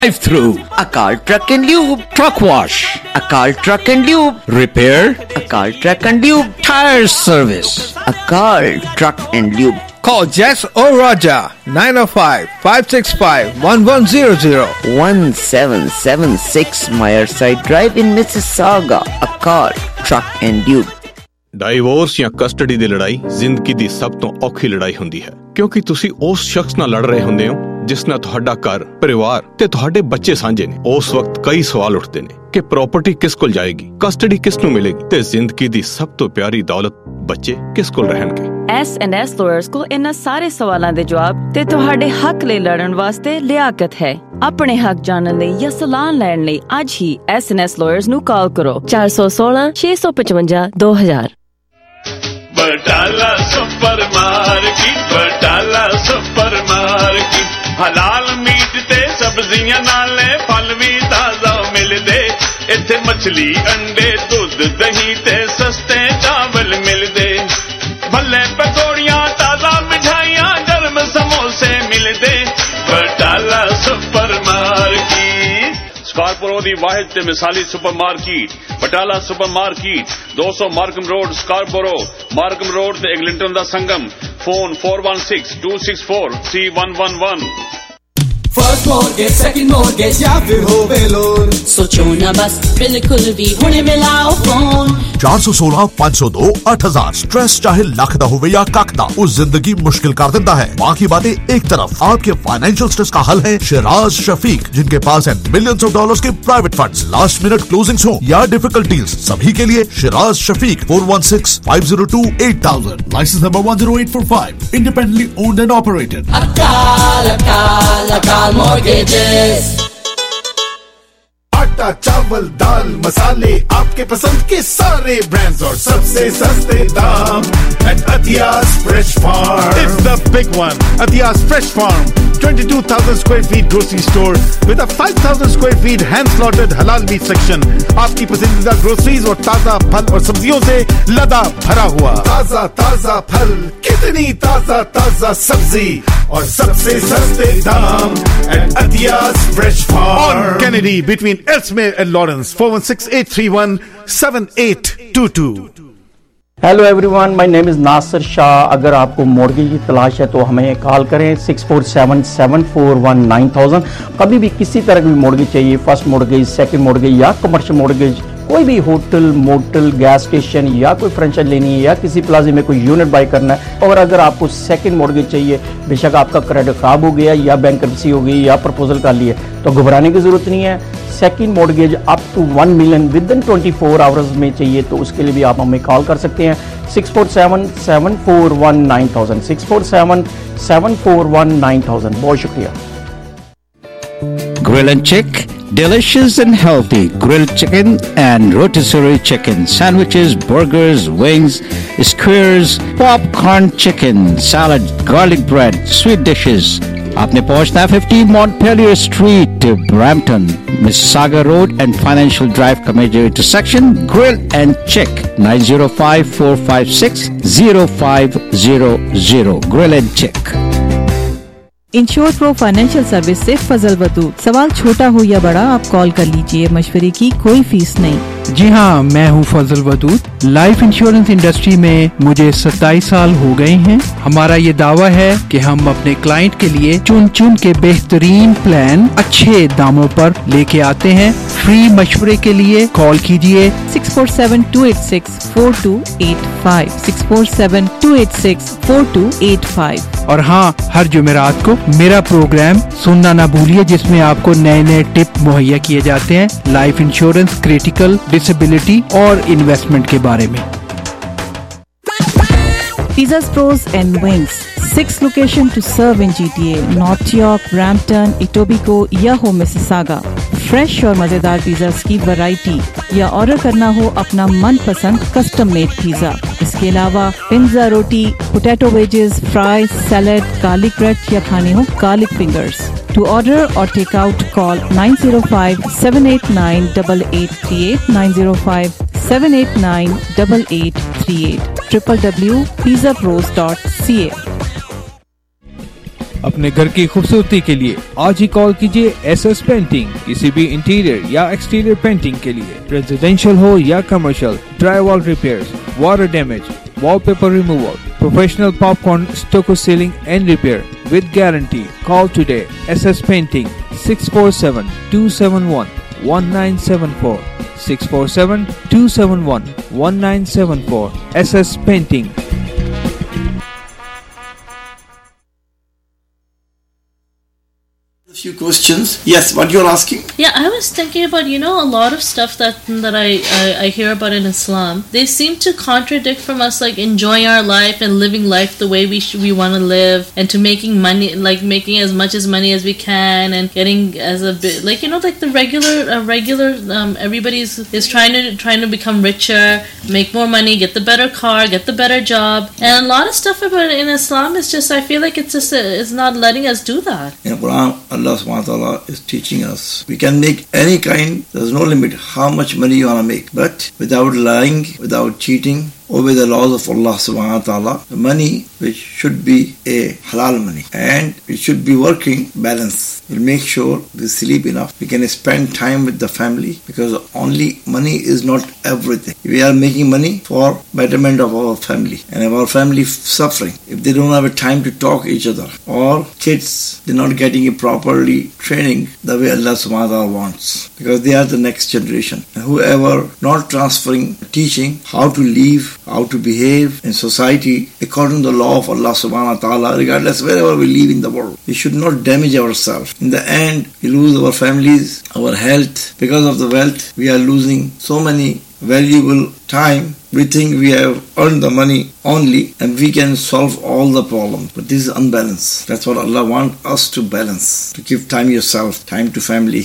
Drive-through. Akal Truck and Lube. Truck wash. Akal Truck and Lube. Repair. Akal Truck and Lube. Tire service. Akal Truck and Lube. Call Jess or Raja 905-565-1100. 1776 Myerside Drive in Mississauga. Akal Truck and Lube. Divorce ਜਾਂ custody ਦੀ ਲੜਾਈ ਜ਼ਿੰਦਗੀ ਦੀ ਸਭ ਤੋਂ ਔਖੀ ਲੜਾਈ ਹੁੰਦੀ ਹੈ ਕਿਉਂਕਿ ਤੁਸੀਂ ਉਸ ਸ਼ਖਸ ਨਾਲ ਲੜ ਰਹੇ ਹੁੰਦੇ ਹੋ ਜਿਸ ਨਾਲ ਤੁਹਾਡਾ ਘਰ, ਪਰਿਵਾਰ ਤੇ ਤੁਹਾਡੇ ਬੱਚੇ ਸਾਂਝੇ ਨੇ। ਉਸ ਵਕਤ ਕਈ ਸਵਾਲ ਉੱਠਦੇ ਨੇ ਕਿ ਪ੍ਰਾਪਰਟੀ ਕਿਸ ਕੋਲ ਜਾਏਗੀ, ਕਸਟਡੀ ਕਿਸ ਨੂੰ ਮਿਲੇਗੀ ਤੇ ਜ਼ਿੰਦਗੀ ਦੀ ਸਭ ਤੋਂ ਪਿਆਰੀ ਦੌਲਤ ਬੱਚੇ ਕਿਸ ਕੋਲ ਰਹਿਣਗੇ। S&S ਲਾਇਰਸ ਕੋਲ ਇਹਨਾਂ ਸਾਰੇ ਸਵਾਲਾਂ ਦੇ ਜਵਾਬ ਤੇ ਤੁਹਾਡੇ ਹੱਕ ਲਈ ਲੜਨ ਵਾਸਤੇ ਲਿਆਕਤ ਹੈ। ਆਪਣੇ ਹੱਕ ਜਾਣਨ ਲਈ ਜਾਂ ਸਲਾਹ ਲੈਣ ਲਈ ਅੱਜ ਹੀ S&S ਲਾਇਰਸ ਨੂੰ ਕਾਲ ਕਰੋ 416 655 2000। Batala super market, Batala super market, ਹਲਾਲ ਮੀਟ ਤੇ ਸਬਜ਼ੀਆਂ ਨਾਲੇ ਫਲ ਵੀ ਤਾਜ਼ਾ ਮਿਲਦੇ। ਇੱਥੇ ਮੱਛਲੀ, ਅੰਡੇ, ਦੁੱਧ, ਦਹੀਂ ਤੇ ਸਸਤੇ ਚਾਵਲ ਮਿਲਦੇ। ਭੱਲੇ ਪਕੌੜੀਆਂ, ਤਾਜ਼ਾ ਮਿਠਾਈਆਂ, ਗਰਮ ਸਮੋਸੇ ਮਿਲਦੇ। ਬਟਾਲਾ ਸੁਪਰ ਮਾਰਕੀਟ ਸਕਾਰਪੁਰੋ ਦੀ ਵਾਹਿਦ ਤੇ ਮਿਸਾਲੀ super market Batala super market 200 Markham road Scarborough, Markham road ਤੇ ਐਗਲਿੰਟਨ ਦਾ ਸੰਗਮ। Phone 4162643111। First mortgage, second mortgage या फिर हो वेलोर, सोचो ना बस बिल्कुल भी हुणे मिलाओ फोन 416-502-8000। स्ट्रेस चाहे लख दा होवे या कख दा, उस जिंदगी मुश्किल कर देता है। बाकी बातें एक तरफ, आपके फाइनेंशियल स्ट्रेस का हल है शिराज शफीक, जिनके पास है मिलियंस ऑफ डॉलर्स के private funds. Last minute closings हो या डिफिकल्टीज, सभी के लिए Shiraz Shafiq 416-502-8000। Licence number 10845, independently owned and operated. Akal mortgages। आटा, चावल, दाल, मसाले, आपके पसंद के सारे ब्रांड्स और सबसे सस्ते दाम at Athias Fresh Farm. It's the big one. Athias Fresh Farm, 22,000 square feet grocery store with a 5,000 square feet hand slaughtered halal meat section. आपकी पसंदीदा ग्रोसरीज और ताजा फल और सब्जियों से लदा भरा हुआ। ताजा ताजा फल, कितनी ताजा ताजा सब्जी और सबसे सस्ते दाम at Athias Fresh Farm. On Kennedy between Elsmere and Lawrence, 416-831-7822. Hello everyone, my name is Nasir Shah. अगर आपको मॉर्गेज की तलाश है तो हमें कॉल करें 6477419000। कभी भी किसी तरह की मॉर्गेज चाहिए, फर्स्ट मॉर्गेज, सेकंड मॉर्गेज या कमर्शियल मॉर्गेज, कोई भी होटल, मोटल, गैस स्टेशन या कोई फ्रेंचाइज लेनी है या किसी प्लाजे में कोई यूनिट बाय करना है, और अगर आपको सेकंड मॉर्गेज चाहिए, बेशक आपका क्रेडिट खराब हो गया या बैंक्रप्सी हो गई या प्रपोजल कर लिए, तो घबराने की जरूरत नहीं है। Second mortgage up to 1 million within 24 hours में चाहिए तो उसके लिए भी आप हमें कॉल कर सकते हैं 6477419000 6477419000। बहुत शुक्रिया। Grill and Chick, delicious and healthy grilled chicken and rotisserie chicken, sandwiches, burgers, wings, skewers, popcorn chicken, salad, garlic bread, sweet dishes. आपने पहुंचना है 15 Montpelier Street, Brampton, Mississauga Road and Financial Drive का major intersection. Grill and Chick 905-456-0500. Grill and Chick. Insure pro financial service से फजल वदूद। सवाल छोटा हो या बड़ा, आप कॉल कर लीजिए, मशवरे की कोई फीस नहीं। जी हाँ, मैं हूँ Fazal Wadood. Life insurance industry में मुझे 27 साल हो गए हैं। हमारा ये दावा है कि हम अपने क्लाइंट के लिए चुन चुन के बेहतरीन प्लान अच्छे दामों पर लेके आते हैं। फ्री मशवरे के लिए कॉल कीजिए 6472864285 6472864285। और हाँ, हर जुमेरात को मेरा प्रोग्राम सुनना ना भूलिए, जिसमें आपको नए नए टिप मुहैया किए जाते हैं लाइफ इंश्योरेंस, क्रिटिकल, डिसेबिलिटी और इन्वेस्टमेंट के बारे में। Pizzas Pros and Wings, 6 location to serve in GTA, North York, Brampton, Etobicoke या हो Mississauga। फ्रेश और मजेदार पिज़्ज़ास की वैरायटी या ऑर्डर करना हो अपना मनपसंद कस्टम मेड पिज़्ज़ा। इसके अलावा पिज़्ज़ा, रोटी, potato wedges, fry, salad, garlic bread या खाने हो garlic fingers. To order or take out, call 905-789-8838 905-789-8838 www.pizzapros.ca। अपने घर की खूबसूरती के लिए आज ही कॉल कीजिए SS पेंटिंग। किसी भी इंटीरियर या एक्सटीरियर पेंटिंग के लिए, रेजिडेंशियल हो या commercial, drywall repairs, water damage, wallpaper removal, professional popcorn stucco ceiling and repair with guarantee. Call today. SS Painting 647-271-1974 647-271-1974 SS Painting. A few questions. Yes, what you're asking? Yeah, I was thinking about, a lot of stuff that I hear about in Islam. They seem to contradict from us, like enjoying our life and living life the way we want to live, and to making money, like making as much as money as we can, and getting as a bit, like the regular everybody is trying to become richer, make more money, get the better car, get the better job, and a lot of stuff about in Islam is just, I feel like it's not letting us do that. In Quran, Allah subhanahu wa ta'ala is teaching us we can make any kind, there's no limit how much money you want to make, but without lying, without cheating, obey the laws of Allah subhanahu wa ta'ala. The money which should be a halal money, and it should be working balance. We'll make sure we sleep enough, we can spend time with the family, because only money is not everything. We are making money for betterment of our family, and if our family suffering, if they don't have a time to talk each other, or kids, they're not getting it properly training the way Allah subhanahu wa ta'ala wants, because they are the next generation. And whoever not transferring, teaching how to live, how to behave in society according to the law of Allah subhanahu wa ta'ala, regardless wherever we live in the world. We should not damage ourselves. In the end, we lose our families, our health. Because of the wealth, we are losing so many valuable time. We think we have earned the money only and we can solve all the problems. But this is unbalanced. That's what Allah wants us to balance. To give time yourself, time to family,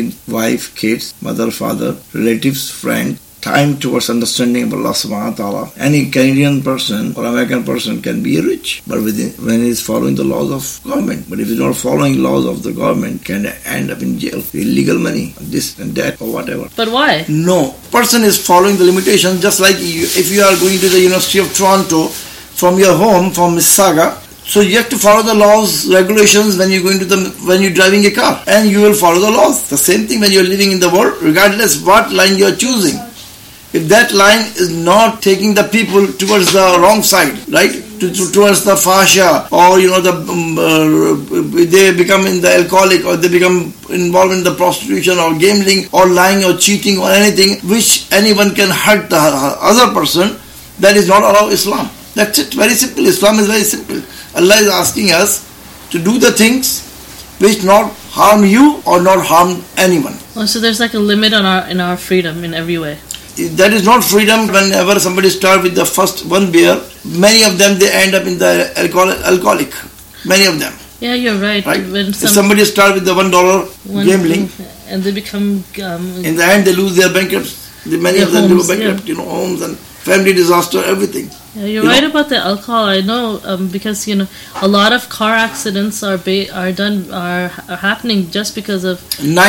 wife, kids, mother, father, relatives, friends, time towards understanding of Allah subhanahu wa ta'ala. Any Canadian person or American person can be rich, but when he is following the laws of government. But if he is not following laws of the government, can end up in jail for illegal money, this and that or whatever. But why? No. Person is following the limitations, just like if you are going to the University of Toronto from your home, from Mississauga, so you have to follow the laws, regulations when you're driving a car, and you will follow the laws. The same thing when you're living in the world, regardless what line you're choosing. If that line is not taking the people towards the wrong side, right, towards the fasha, or they become in the alcoholic, or they become involved in the prostitution or gambling or lying or cheating or anything which anyone can hurt the other person, that is not allowed Islam. That's it. Very simple. Islam is very simple. Allah is asking us to do the things which not harm you or not harm anyone. Oh, so there's like a limit on our freedom in every way. That is not freedom. Whenever somebody starts with the first one beer, many of them they end up in the alcoholic. Many of them. Yeah, you're right. If somebody starts with the $1 gambling, and they become in the end they lose their bankruptcy. Many of them go bankrupt. Homes and family disaster, everything. Yeah, you're right about the alcohol. I know because a lot of car accidents are happening just because of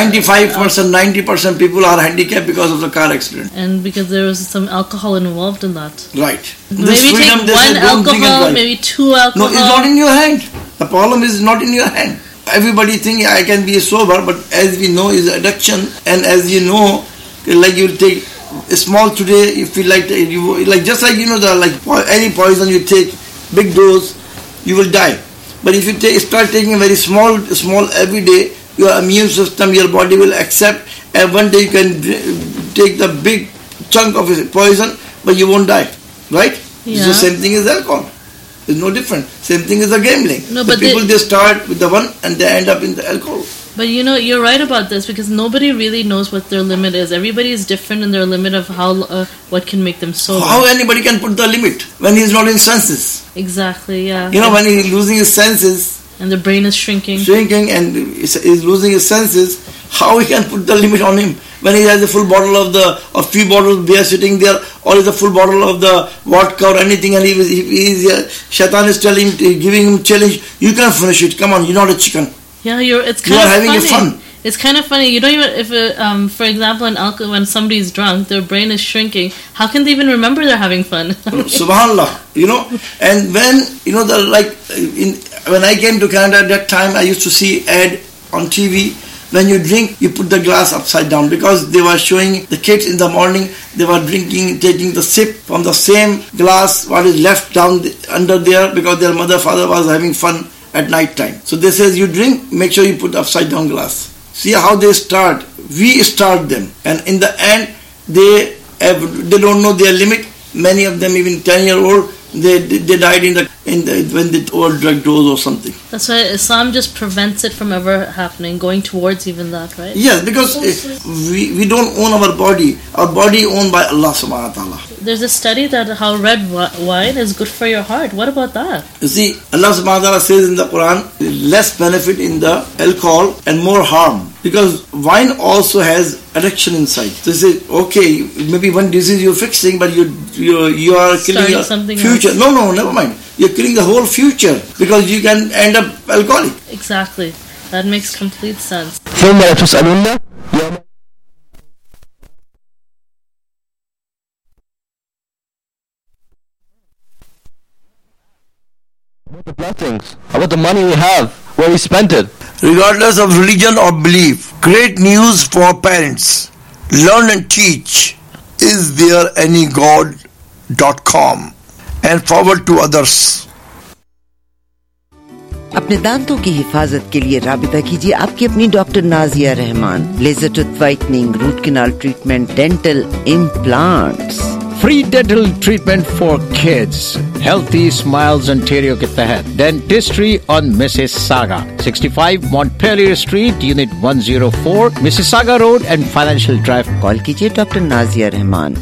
90% people are handicapped because of the car accident, and because there was some alcohol involved in that. Right. Maybe take one alcohol, maybe two alcohol. No, it's not in your hand. The problem is not in your hand. Everybody think I can be sober, but as we know, is addiction, and as you know, like you take small today, you feel like just like any poison you take big dose, you will die. But if you start taking very small every day, your immune system, your body will accept, and one day you can take the big chunk of poison, but you won't die, right? Yeah. It's the same thing as alcohol. It's no different. Same thing as the gambling. No, but people they start with the one and they end up in the alcohol. But you're right about this, because nobody really knows what their limit is. Everybody is different in their limit of how what can make them sober. How anybody can put the limit when he's not in senses? Exactly, yeah. When he's losing his senses, and the brain is shrinking and he's losing his senses, how he can put the limit on him when he has a full bottle of few bottles of beer sitting there, or is a full bottle of the vodka or anything, and Shaitan is giving him challenge, you can't finish it, come on, you're not a chicken. Yeah, it's kind of funny. Having a fun. It's kind of funny. You don't even, if for example, when somebody's drunk, their brain is shrinking. How can they even remember they're having fun? Subhanallah, and when when I came to Canada at that time, I used to see ad on TV. When you drink, you put the glass upside down, because they were showing the kids in the morning, they were drinking, taking the sip from the same glass what is left down under there, because their father was having fun at night time. So they says, you drink, make sure you put upside down glass. See how they start. We start them, and in the end, they don't know their limit. Many of them, even 10-year-old, they died when they overdrug dose or something. That's why Islam just prevents it from ever happening, going towards even that, right? Yes, because we don't own our body. Our body owned by Allah subhanahu wa ta'ala. There's a study that how red wine is good for your heart. What about that? You see, Allah subhanahu wa ta'ala says in the Quran, less benefit in the alcohol and more harm. Because wine also has addiction inside. So you say, okay, maybe one disease you're fixing, but you are killing your future. Else. No, never mind. You're killing the whole future, because you can end up alcoholic. Exactly. That makes complete sense. About the blessings, about the money we have, where we spent it. Regardless of religion or belief, great news for parents. Learn and teach. Is there any God.com and forward to others. अपने दांतों की हिफाजत के लिए राबिता कीजिए आपकी अपनी doctor Nazia Rehman. Laser tooth whitening, root canal treatment, dental implants. Free dental treatment for kids. Healthy Smiles Ontario के तहत Dentistry on Mississauga, 65 Montpelier Street, Unit 104, Mississauga Road and Financial Drive. Call कीजिए doctor Nazia Rehman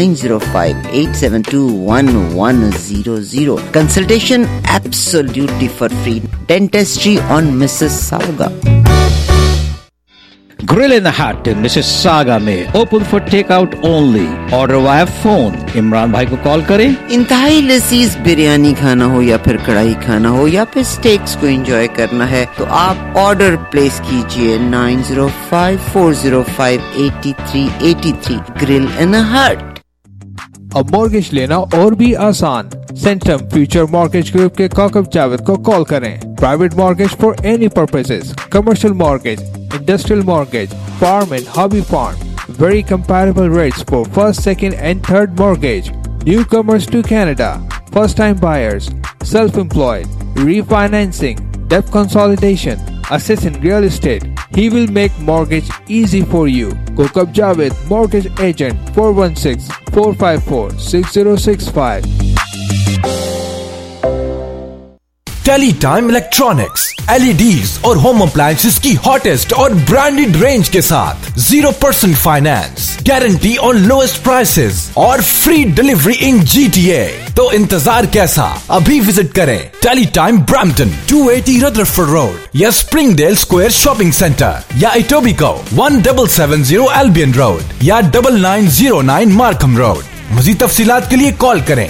905-872-1100. Consultation absolutely for free. Dentistry on Mississauga. Grill in the Hut in Mississauga में open for takeout only. Order via phone. Imran भाई को call करें. इंतहाई लजीज बिरयानी खाना हो या फिर कढ़ाई खाना हो या फिर स्टेक्स को एंजॉय करना है तो आप ऑर्डर प्लेस कीजिए 905-405-8383. Grill in the Hut. अब मॉर्गेज लेना और भी आसान. सेंटम फ्यूचर मॉर्गेज ग्रुप के काकब जावेद को कॉल करें. Private mortgage for any purposes, commercial mortgage, industrial mortgage, farm and hobby farm. Very comparable rates for first, second and third mortgage. Newcomers to Canada, first time buyers, self-employed, refinancing, debt consolidation, assist in real estate. He will make mortgage easy for you. Kokab Javed, mortgage agent, 416-454-6065. Teletime electronics, LEDs और home appliances की hottest और branded range के साथ 0% finance, guarantee on lowest prices और free delivery in GTA. तो इंतजार कैसा? अभी विजिट करें टेलीटाइम ब्रैम्पटन 280 रदरफोर्ड रोड या स्प्रिंगडेल स्क्वायर शॉपिंग सेंटर या इटोबिको 1770 एल्बियन रोड या 9909 मार्कम रोड. मज़ीद तफसीलात के लिए कॉल करें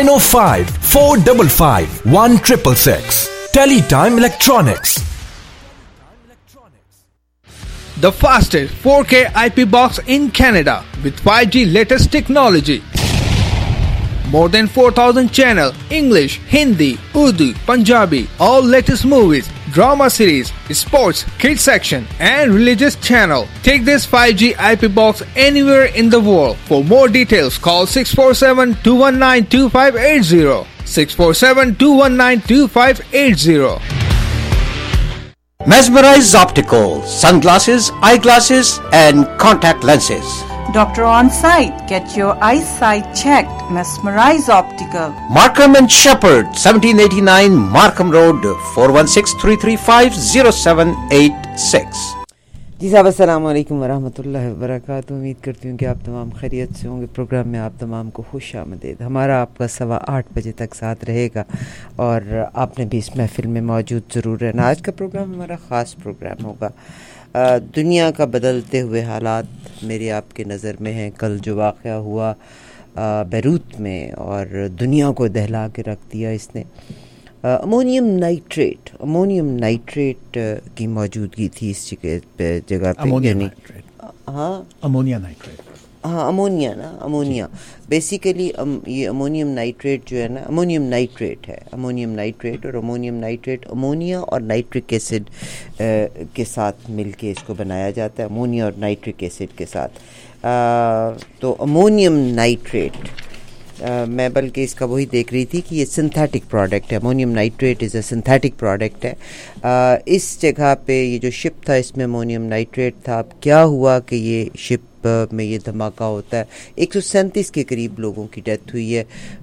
905-455-1666. Teletime Electronics. The fastest 4K IP box in Canada with 5G latest technology. More than 4,000 channel, English, Hindi, Urdu, Punjabi, all latest movies, drama series, sports, kids section and religious channel. Take this 5G IP box anywhere in the world. For more details, call 647-219-2580. 647-219-2580. Mesmerize Optical, sunglasses, eyeglasses and contact lenses. Doctor on site. Get your eyesight checked. Mesmerize Optical. Markham and Shepherd, 1789 Markham Road, 416-335-0786. जी साहब अस्सलाम वालेकुम वरहमतुल्लाहि वबरकातुहू. उम्मीद करती हूँ कि आप तमाम खैरियत से होंगे. प्रोग्राम में आप तमाम को खुश आमदीद. हमारा आपका 8:15 बजे तक साथ रहेगा और आपने भी इस महफिल में मौजूद ज़रूर रहना. आज का प्रोग्राम हमारा ख़ास प्रोग्राम होगा. दुनिया का बदलते हुए हालात मेरी आपके नज़र में हैं. कल जो वाक़या हुआ बैरूत में और दुनिया को दहला के रख दिया इसने. امونیم نائٹریٹ کی موجودگی تھی اس جگہ پہ، یعنی امونیا بیسیکلی یہ امونیم نائٹریٹ جو ہے نا، امونیم نائٹریٹ ہے، امونیم نائٹریٹ، اور امونیم نائٹریٹ امونیا اور نائٹرک ایسڈ کے ساتھ مل کے اس کو بنایا جاتا ہے، امونیا اور نائٹرک ایسڈ کے ساتھ. تو امونیم نائٹریٹ میں بلکہ اس کا وہی دیکھ رہی تھی کہ یہ سنتھیٹک پروڈکٹ ہے. Ammonium nitrate is a synthetic product ہے. اس جگہ پہ یہ جو شپ تھا اس میں امونیم نائٹریٹ تھا. اب کیا ہوا کہ یہ شپ میں یہ دھماکہ ہوتا ہے، 137 کے قریب لوگوں کی ڈیتھ ہوئی ہے.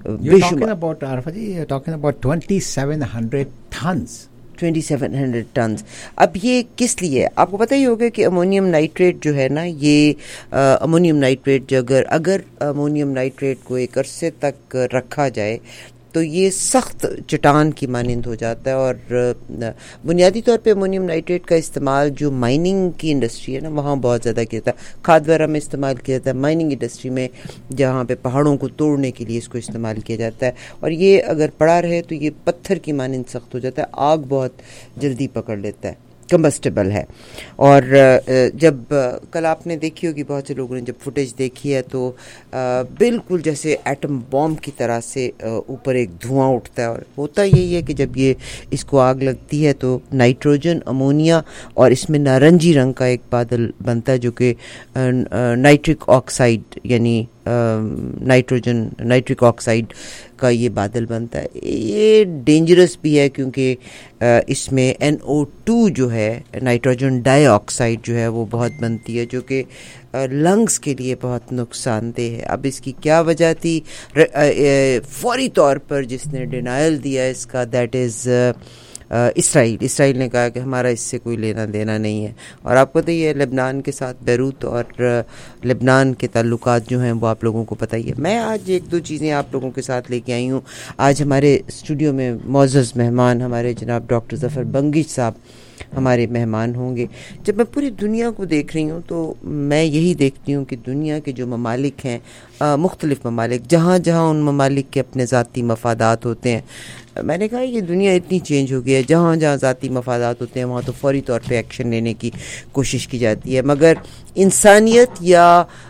2700 ٹنز. اب یہ کس لیے؟ آپ کو پتہ ہی ہوگا کہ امونیم نائٹریٹ جو ہے نا، یہ امونیم نائٹریٹ اگر امونیم نائٹریٹ کو ایک عرصے تک رکھا جائے تو یہ سخت چٹان کی مانند ہو جاتا ہے. اور بنیادی طور پہ امونیم نائٹریٹ کا استعمال جو مائننگ کی انڈسٹری ہے نا وہاں بہت زیادہ کیا جاتا ہے، کھاد وغیرہ میں استعمال کیا جاتا ہے، مائننگ انڈسٹری میں جہاں پہ پہاڑوں کو توڑنے کے لیے اس کو استعمال کیا جاتا ہے. اور یہ اگر پڑا رہے تو یہ پتھر کی مانند سخت ہو جاتا ہے، آگ بہت جلدی پکڑ لیتا ہے، کمبسٹیبل ہے. اور جب کل آپ نے دیکھی ہوگی، بہت سے لوگوں نے جب فوٹیج دیکھی ہے تو بالکل جیسے ایٹم بام کی طرح سے اوپر ایک دھواں اٹھتا ہے. اور ہوتا یہی ہے کہ جب یہ اس کو آگ لگتی ہے تو نائٹروجن، امونیا اور اس میں نارنجی رنگ کا ایک بادل بنتا ہے جو کہ نائٹرک آکسائڈ یعنی نائٹرک آکسائڈ کا یہ بادل بنتا ہے. یہ ڈینجرس بھی ہے کیونکہ اس میں NO2 جو ہے، نائٹروجن ڈائی آکسائڈ جو ہے وہ بہت بنتی ہے جو کہ لنگز کے لیے بہت نقصان دہ ہے. اب اس کی کیا وجہ تھی؟ فوری طور پر جس نے ڈینائل دیا اس کا، دیٹ از اسرائیل نے کہا کہ ہمارا اس سے کوئی لینا دینا نہیں ہے. اور آپ کو تو یہ لبنان کے ساتھ بیروت اور لبنان کے تعلقات جو ہیں وہ آپ لوگوں کو پتہ ہی ہے. میں آج ایک دو چیزیں آپ لوگوں کے ساتھ لے کے آئی ہوں. آج ہمارے اسٹوڈیو میں معزز مہمان ہمارے جناب ڈاکٹر ظفر بنگش صاحب ہمارے مہمان ہوں گے. جب میں پوری دنیا کو دیکھ رہی ہوں تو میں یہی دیکھتی ہوں کہ دنیا کے جو ممالک ہیں، مختلف ممالک، جہاں جہاں ان ممالک کے اپنے ذاتی مفادات ہوتے ہیں، میں نے کہا یہ دنیا اتنی چینج ہو گئی ہے، جہاں جہاں ذاتی مفادات ہوتے ہیں وہاں تو فوری طور پہ ایکشن لینے کی کوشش کی جاتی ہے. مگر انسانیت یا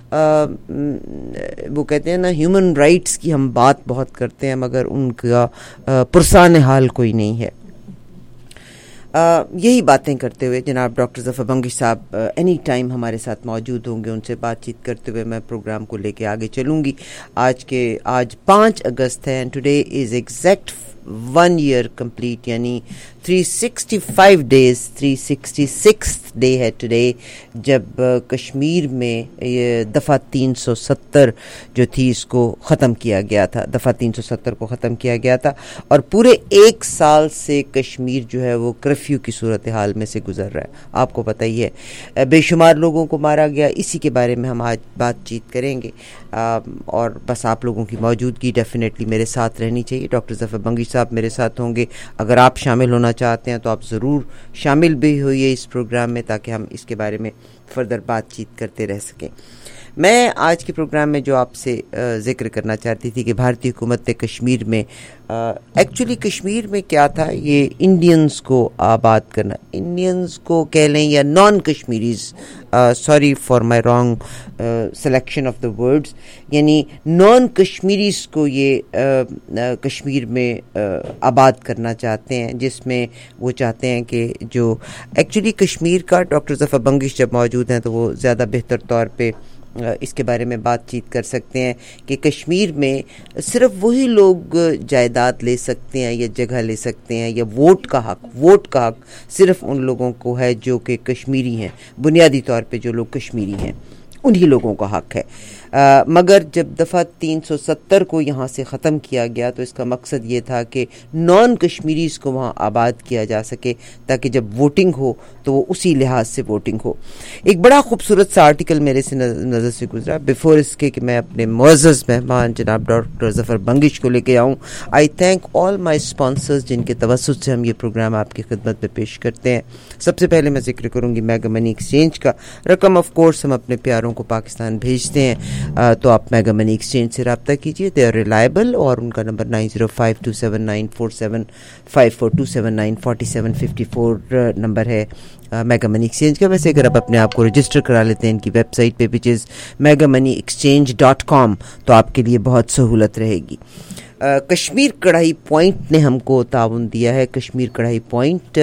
وہ کہتے ہیں نا ہیومن رائٹس کی ہم بات بہت کرتے ہیں مگر ان کا پرسان حال کوئی نہیں ہے. یہی باتیں کرتے ہوئے جناب ڈاکٹر ظفر بنگش صاحب اینی ٹائم ہمارے ساتھ موجود ہوں گے. ان سے بات چیت کرتے ہوئے میں پروگرام کو لے کے آگے چلوں گی. آج 5 اگست ہے، today is exact 1 year complete، یعنی 365 days 366 ڈے ہے ٹوڈے جب کشمیر میں یہ دفعہ 370 جو تھی اس کو ختم کیا گیا تھا، دفعہ 370 کو ختم کیا گیا تھا. اور پورے 1 سال سے کشمیر جو ہے وہ کرفیو کی صورتحال میں سے گزر رہا ہے. آپ کو پتہ ہی ہے بے شمار لوگوں کو مارا گیا. اسی کے بارے میں ہم آج بات چیت کریں گے. اور بس آپ لوگوں کی موجودگی ڈیفینیٹلی میرے ساتھ رہنی چاہیے. ڈاکٹر ظفر بنگش صاحب میرے ساتھ ہوں گے. اگر آپ شامل ہونا چاہتے ہیں تو آپ ضرور شامل بھی ہوئیے اس پروگرام میں تاکہ ہم اس کے بارے میں فردر بات چیت کرتے رہ سکیں. میں آج کے پروگرام میں جو آپ سے ذکر کرنا چاہتی تھی کہ بھارتی حکومت نے کشمیر میں ایکچولی کشمیر میں کیا تھا، یہ انڈینز کو آباد کرنا، انڈینز کو کہہ لیں یا non Kashmiris, sorry for my wrong selection of the words, یعنی نان کشمیریز کو یہ کشمیر میں آباد کرنا چاہتے ہیں، جس میں وہ چاہتے ہیں کہ جو ایکچولی کشمیر کا ڈاکٹر ظفر بنگش جب موجود ہیں تو وہ زیادہ بہتر طور پہ اس کے بارے میں بات چیت کر سکتے ہیں کہ کشمیر میں صرف وہی لوگ جائیداد لے سکتے ہیں یا جگہ لے سکتے ہیں یا ووٹ کا حق صرف ان لوگوں کو ہے جو کہ کشمیری ہیں. بنیادی طور پہ جو لوگ کشمیری ہیں انہی لوگوں کا حق ہے. مگر جب دفعہ 370 کو یہاں سے ختم کیا گیا تو اس کا مقصد یہ تھا کہ نان کشمیریز کو وہاں آباد کیا جا سکے تاکہ جب ووٹنگ ہو تو وہ اسی لحاظ سے ووٹنگ ہو. ایک بڑا خوبصورت سا آرٹیکل میرے سے نظر سے گزرا بیفور اس کے کہ میں اپنے معزز مہمان جناب ڈاکٹر ظفر بنگش کو لے کے آؤں. آئی تھینک آل مائی اسپانسرز جن کے توسط سے ہم یہ پروگرام آپ کی خدمت میں پیش کرتے ہیں. سب سے پہلے میں ذکر کروں گی میگا منی ایکسچینج کا. رقم آف کورس ہم اپنے پیاروں को पाकिस्तान भेजते हैं तो आप मेगा मनी एक्सचेंज से रब्ता कीजिए. दे आर रिलायबल और उनका नंबर 9052794754 2794754 नंबर है मेगा मनी एक्सचेंज का. वैसे अगर आप अपने आप को रजिस्टर करा लेते हैं इनकी वेबसाइट पे विच इज़ megamoneyexchange.com तो आपके लिए बहुत सहूलत रहेगी. कश्मीर कढ़ाई पॉइंट ने हमको ताउन दिया है. कश्मीर कढ़ाई पॉइंट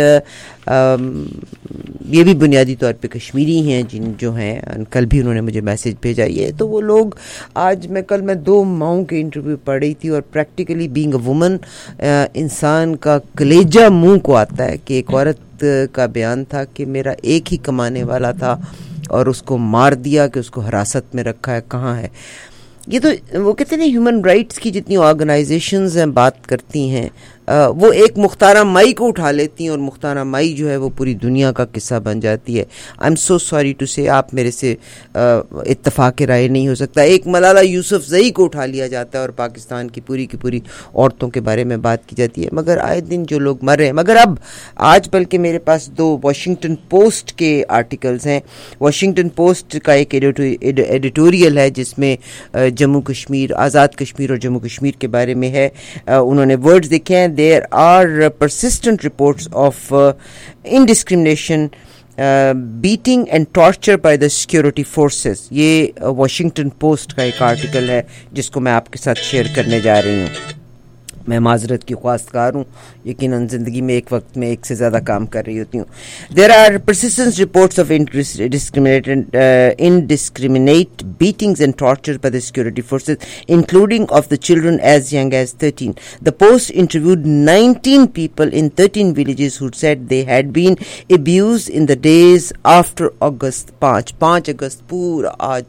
ये भी बुनियादी तौर पे कश्मीरी हैं जो हैं. कल भी उन्होंने मुझे मैसेज भेजा. ये तो वो लोग कल मैं 2 माओं के इंटरव्यू पढ़ रही थी और प्रैक्टिकली बीइंग अ वुमन इंसान का कलेजा मुंह को आता है कि एक औरत का बयान था कि मेरा एक ही कमाने वाला था और उसको मार दिया, कि उसको हिरासत में रखा है. कहाँ है ये? तो वो कहते हैं ह्यूमन राइट्स की जितनी ऑर्गेनाइजेशंस हैं बात करती हैं वो एक मुख्तारा माई को उठा लेती हैं और मुख्तारा माई जो है वो पूरी दुनिया का किस्सा बन जाती है. I am so sorry to say आप मेरे से इत्तफाक राय नहीं हो सकता. एक मलाला यूसुफजई को उठा लिया जाता है और पाकिस्तान की पूरी औरतों के बारे में बात की जाती है. मगर आए दिन जो लोग मर रहे हैं. मगर अब आज बल्कि मेरे पास 2 वॉशिंगटन पोस्ट के आर्टिकल्स हैं. वॉशिंगटन पोस्ट का एक एडिटोरियल है जिसमें जम्मू कश्मीर, आज़ाद कश्मीर और जम्मू कश्मीर के बारे में है. उन्होंने वर्ड्स देखे हैं. There are persistent reports of indiscrimination, beating and torture by the security forces. ये वॉशिंगटन पोस्ट का एक आर्टिकल है जिसको मैं आपके साथ शेयर करने जा रही हूँ. मैं माजरत की ख्वास्तकार हूँ. यकीनन ज़िंदगी में एक वक्त में एक से ज़्यादा काम कर रही होती हूँ. There are persistent reports of indiscriminate beatings and torture by the security forces, including of the children as young as 13. The Post interviewed 19 people in 13 villages who said they had been abused in the days after August 5 अगस्त पूरा आज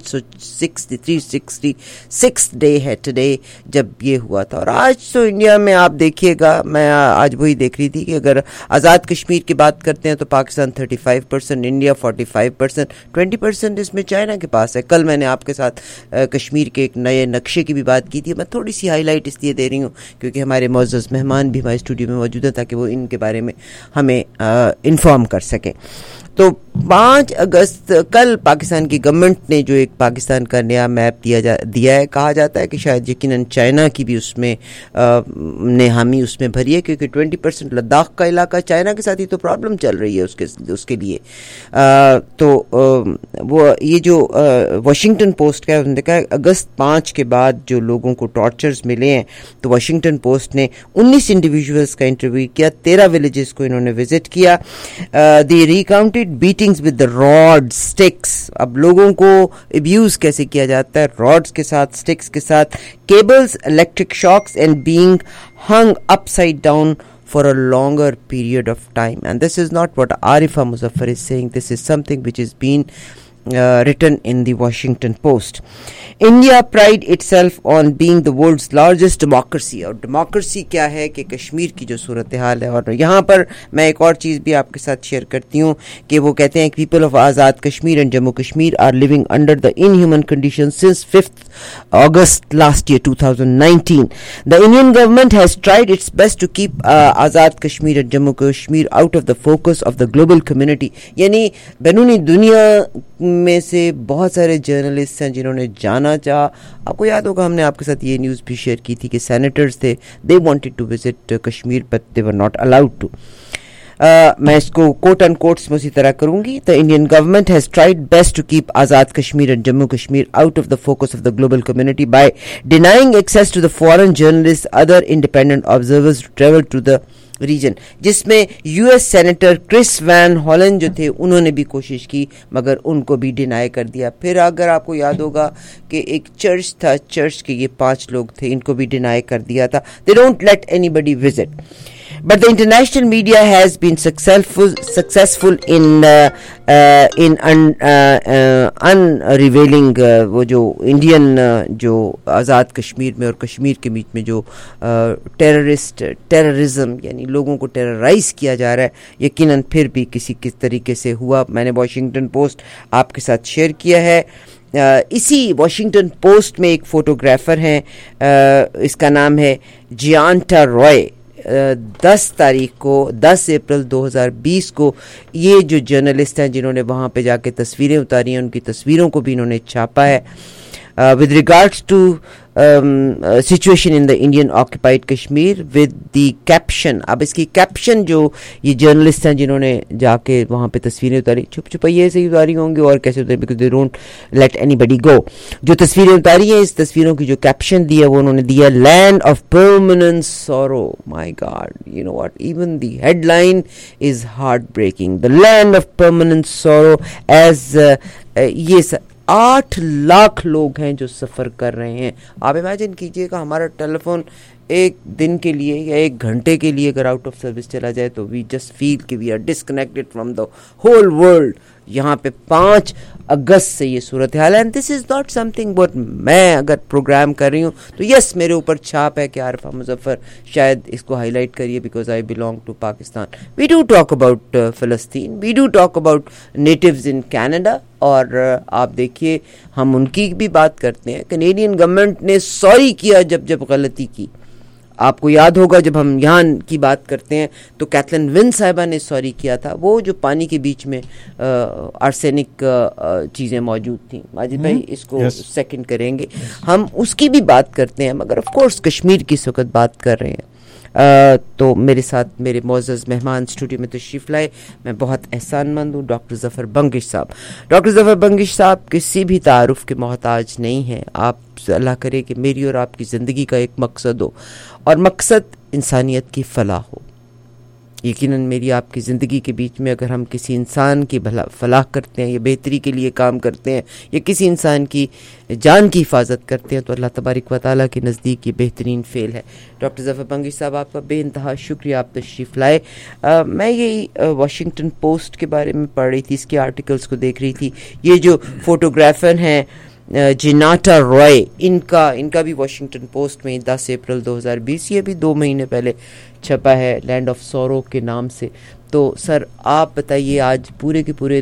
366 day है today जब ये हुआ था. और आज तो इंडिया में आप देखिएगा, मैं आज वही देख रही थी कि अगर आज़ाद कश्मीर की बात करते हैं तो पाकिस्तान 35%, इंडिया 45%, 20% इसमें चाइना के पास है. कल मैंने आपके साथ कश्मीर के एक नए नक्शे की भी बात की थी. मैं थोड़ी सी हाईलाइट इसलिए दे रही हूँ क्योंकि हमारे मुअज़्ज़ज़ मेहमान भी हमारे स्टूडियो में मौजूद हैं ताकि वो इनके बारे में हमें इन्फॉर्म कर सकें. तो 5 अगस्त कल पाकिस्तान की गवर्नमेंट ने जो एक पाकिस्तान का नया मैप दिया है, कहा जाता है कि शायद यकीनन चाइना की भी उसमें ने हामी उसमें भरी है क्योंकि 20% लद्दाख का इलाका चाइना के साथ ही तो प्रॉब्लम चल रही है उसके लिए. तो वो ये जो वाशिंगटन पोस्ट का है उसने देखा अगस्त 5 के बाद जो लोगों को टॉर्चर्स मिले हैं तो वाशिंगटन पोस्ट ने 19 इंडिविजुअल्स का इंटरव्यू किया, 13 विलेजेस को इन्होंने विजिट किया. They recounted beatings with the rod sticks. अब लोगों को अब्यूज कैसे किया जाता है? रॉड्स के साथ, स्टिक्स के साथ, cables, electric shocks and being hung upside down for a longer period of time. And this is not what Arifa Muzaffar is saying. This is something which has been written in the Washington Post. India pride itself on being the world's largest democracy. और democracy क्या है कि कश्मीर की जो सूरत हाल है. और यहाँ पर मैं एक और चीज़ भी आपके साथ शेयर करती हूँ कि वो कहते हैं people of Azad Kashmir and Jammu Kashmir are living under the inhuman conditions since 5th August last year 2019. The Indian government has tried its best to keep Azad Kashmir and Jammu Kashmir out of the focus of the global community. यानी बैरूनी दुनिया में से बहुत सारे journalist हैं जिन्होंने जाना चाहा. आपको याद होगा हमने आपके साथ ये न्यूज़ भी शेयर की थी कि सेनेटर्स थे, they wanted to visit Kashmir but they were not allowed to. मैं इसको कोट एंड कोट्स में उसी तरह करूंगी. The Indian government has tried best to keep Azad Kashmir and Jammu Kashmir out of the focus of the global community by denying access to the foreign journalist, other independent observers to travel to the region. जिसमें US senator Chris Van Hollen जो थे उन्होंने भी कोशिश की मगर उनको भी डिनाई कर दिया. फिर अगर आपको याद होगा कि एक चर्च था, चर्च के ये 5 लोग थे, इनको भी डिनाई कर दिया था. They don't let anybody visit. But the international media has been successful in unrevealing वो जो इंडियन जो आज़ाद कश्मीर में और कश्मीर के बीच में जो टेररिज्म यानी लोगों को टेरराइज किया जा रहा है, यकीनन फिर भी किस तरीके से हुआ. मैंने वॉशिंगटन पोस्ट आपके साथ शेयर किया है. इसी वॉशिंगटन पोस्ट में एक फोटोग्राफर हैं, इसका नाम है जियांटा रॉय. 10 तारीख को 10 अप्रैल 2020 को ये जो जर्नलिस्ट हैं जिन्होंने वहाँ पे जाके तस्वीरें उतारी हैं, उनकी तस्वीरों को भी इन्होंने छापा है with regards to situation in the Indian occupied Kashmir with the caption. अब इसकी कैप्शन जो ये जर्नलिस्ट हैं जिन्होंने जाके वहाँ पे तस्वीरें उतारी, छुप छुपाइए से ही उतारी होंगी और कैसे उतारी, because they don't let anybody go. जो तस्वीरें उतारी हैं, इस तस्वीरों की जो कैप्शन दिया वो उन्होंने दिया land of permanent sorrow. My God, you know what, even the headline is heartbreaking. The land of permanent sorrow as ये 8 लाख लोग हैं जो सफ़र कर रहे हैं. आप इमेजिन कीजिएगा हमारा टेलीफोन एक दिन के लिए या एक घंटे के लिए अगर आउट ऑफ सर्विस चला जाए तो वी जस्ट फील कि we are disconnected from the whole world. यहाँ पे 5 अगस्त से ये सूरत हाल है. And this is not something but मैं अगर प्रोग्राम कर रही हूँ तो यस मेरे ऊपर छाप है कि आरिफा मुजफ्फर शायद इसको हाईलाइट करिए because I belong to Pakistan. We do talk about Falasteen, we do talk about natives in Canada. और आप देखिए हम उनकी भी बात करते हैं. कैनेडियन गवर्नमेंट ने सॉरी किया जब गलती की. आपको याद होगा जब हम यहाँ की बात करते हैं तो कैथलीन विन साहिबा ने सॉरी किया था. वो जो पानी के बीच में आर्सेनिक चीज़ें मौजूद थी. माजिद भाई इसको सेकंड करेंगे. हम उसकी भी बात करते हैं मगर ऑफ कोर्स कश्मीर की इस वक्त बात कर रहे हैं. तो मेरे साथ मेरे मोअज़्ज़ज़ मेहमान स्टूडियो में तशरीफ़ लाए. मैं बहुत एहसानमंद हूँ. डॉक्टर ज़फ़र बंगिश साहब. डॉक्टर ज़फ़र बंगिश साहब किसी भी तारुफ के मोहताज नहीं हैं. आप अल्लाह करे कि मेरी और आपकी ज़िंदगी का एक मकसद हो और मकसद इंसानियत की फ़लाह हो. यकीनन मेरी आपकी ज़िंदगी के बीच में अगर हम किसी इंसान की फलाह करते हैं या बेहतरी के लिए काम करते हैं या किसी इंसान की जान की हिफाजत करते हैं तो अल्लाह तबारक व तआला के नज़दीक ये बेहतरीन फ़ेल है. डॉक्टर ज़फ़र बंगिश साहब आपका बेइंतहा शुक्रिया, आप तशरीफ़ लाए. मैं यही वाशिंगटन पोस्ट के बारे में पढ़ रही थी, इसके आर्टिकल्स को देख रही थी. ये जो फ़ोटोग्राफ़र हैं जिनाटा रॉय, इनका भी वाशिंगटन पोस्ट में 10 अप्रैल 2020 ये भी 2 महीने पहले छपा है लैंड ऑफ सॉरो के नाम से. तो सर आप बताइए आज पूरे के पूरे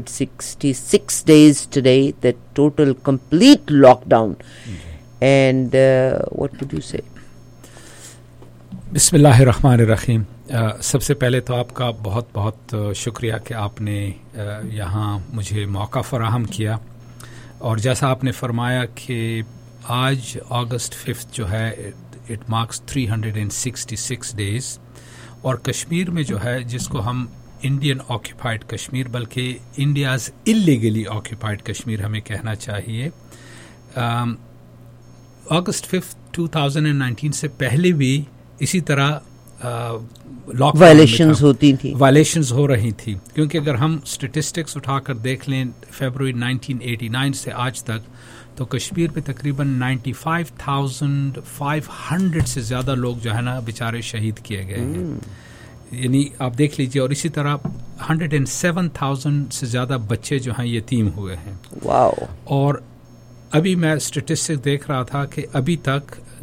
366 days today that total complete lockdown and what would you say? बिस्मिल्लाहिर्रहमानिर्रहीम. सबसे पहले तो आपका बहुत बहुत शुक्रिया कि आपने यहाँ मुझे मौका फराहम किया. और जैसा आपने फरमाया कि आज अगस्त 5 जो है इट मार्क्स 366 days और कश्मीर में जो है जिसको हम इंडियन ऑक्यूपाइड कश्मीर बल्कि इंडियाज़ इलीगली ऑक्यूपाइड कश्मीर हमें कहना चाहिए. अगस्त 5 2019 से पहले भी इसी तरह वायलेशंस होती थी, वायलेशंस हो रही थी. क्योंकि अगर हम स्टेटिस्टिक्स उठाकर देख लें फरवरी 1989 से आज तक तो कश्मीर पे तकरीबन 95,500 से ज़्यादा लोग जो है ना बेचारे शहीद किए गए हैं. यानी आप देख लीजिए. और इसी तरह 107,000 से ज़्यादा बच्चे जो हैं यतीम हुए हैं. वाओ. और अभी मैं स्टेटिस्टिक्स देख रहा था कि अभी तक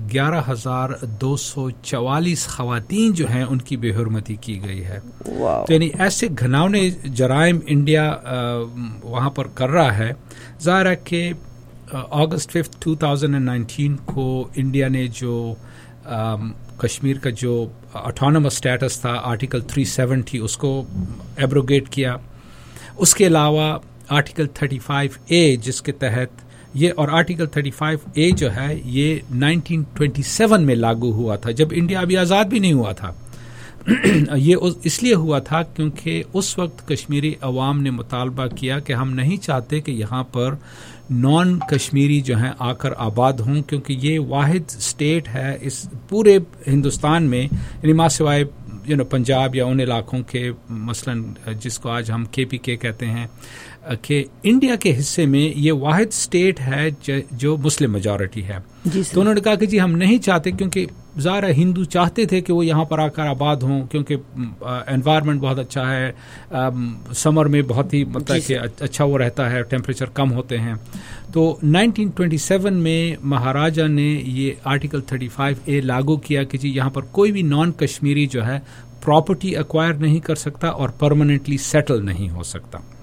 11,244 ख़वातीन जो हैं उनकी बेहुरमती की गई है. तो यानी ऐसे घिनौने जराइम इंडिया वहाँ पर कर रहा है. ज़ाहिर है कि अगस्त 5 2019 को इंडिया ने जो कश्मीर का जो ऑटोनमस स्टेटस था आर्टिकल 370 उसको एब्रोगेट किया. उसके अलावा आर्टिकल 35A जिसके तहत ये और आर्टिकल 35A जो है ये 1927 में लागू हुआ था जब इंडिया अभी आज़ाद भी नहीं हुआ था. ये इसलिए हुआ था क्योंकि उस वक्त कश्मीरी अवाम ने मुतालबा किया कि हम नहीं चाहते कि यहाँ पर नॉन कश्मीरी जो हैं आकर आबाद हों क्योंकि ये वाहिद स्टेट है इस पूरे हिंदुस्तान में यानी मां सिवाय पंजाब या उन इलाकों के मसलन जिसको आज हम KPK कहते हैं कि इंडिया के हिस्से में ये वाहिद स्टेट है जो मुस्लिम मेजॉरिटी है. तो उन्होंने कहा कि जी हम नहीं चाहते क्योंकि ज़ाहिर हिंदू चाहते थे कि वो यहाँ पर आकर आबाद हों क्योंकि एनवायरनमेंट बहुत अच्छा है. समर में बहुत ही मतलब कि अच्छा वो रहता है, टेम्परेचर कम होते हैं. तो 1927 में महाराजा ने ये आर्टिकल 35A लागू किया कि जी यहाँ पर कोई भी नॉन कश्मीरी जो है प्रॉपर्टी एक्वायर नहीं कर सकता और परमानेंटली सेटल नहीं हो सकता.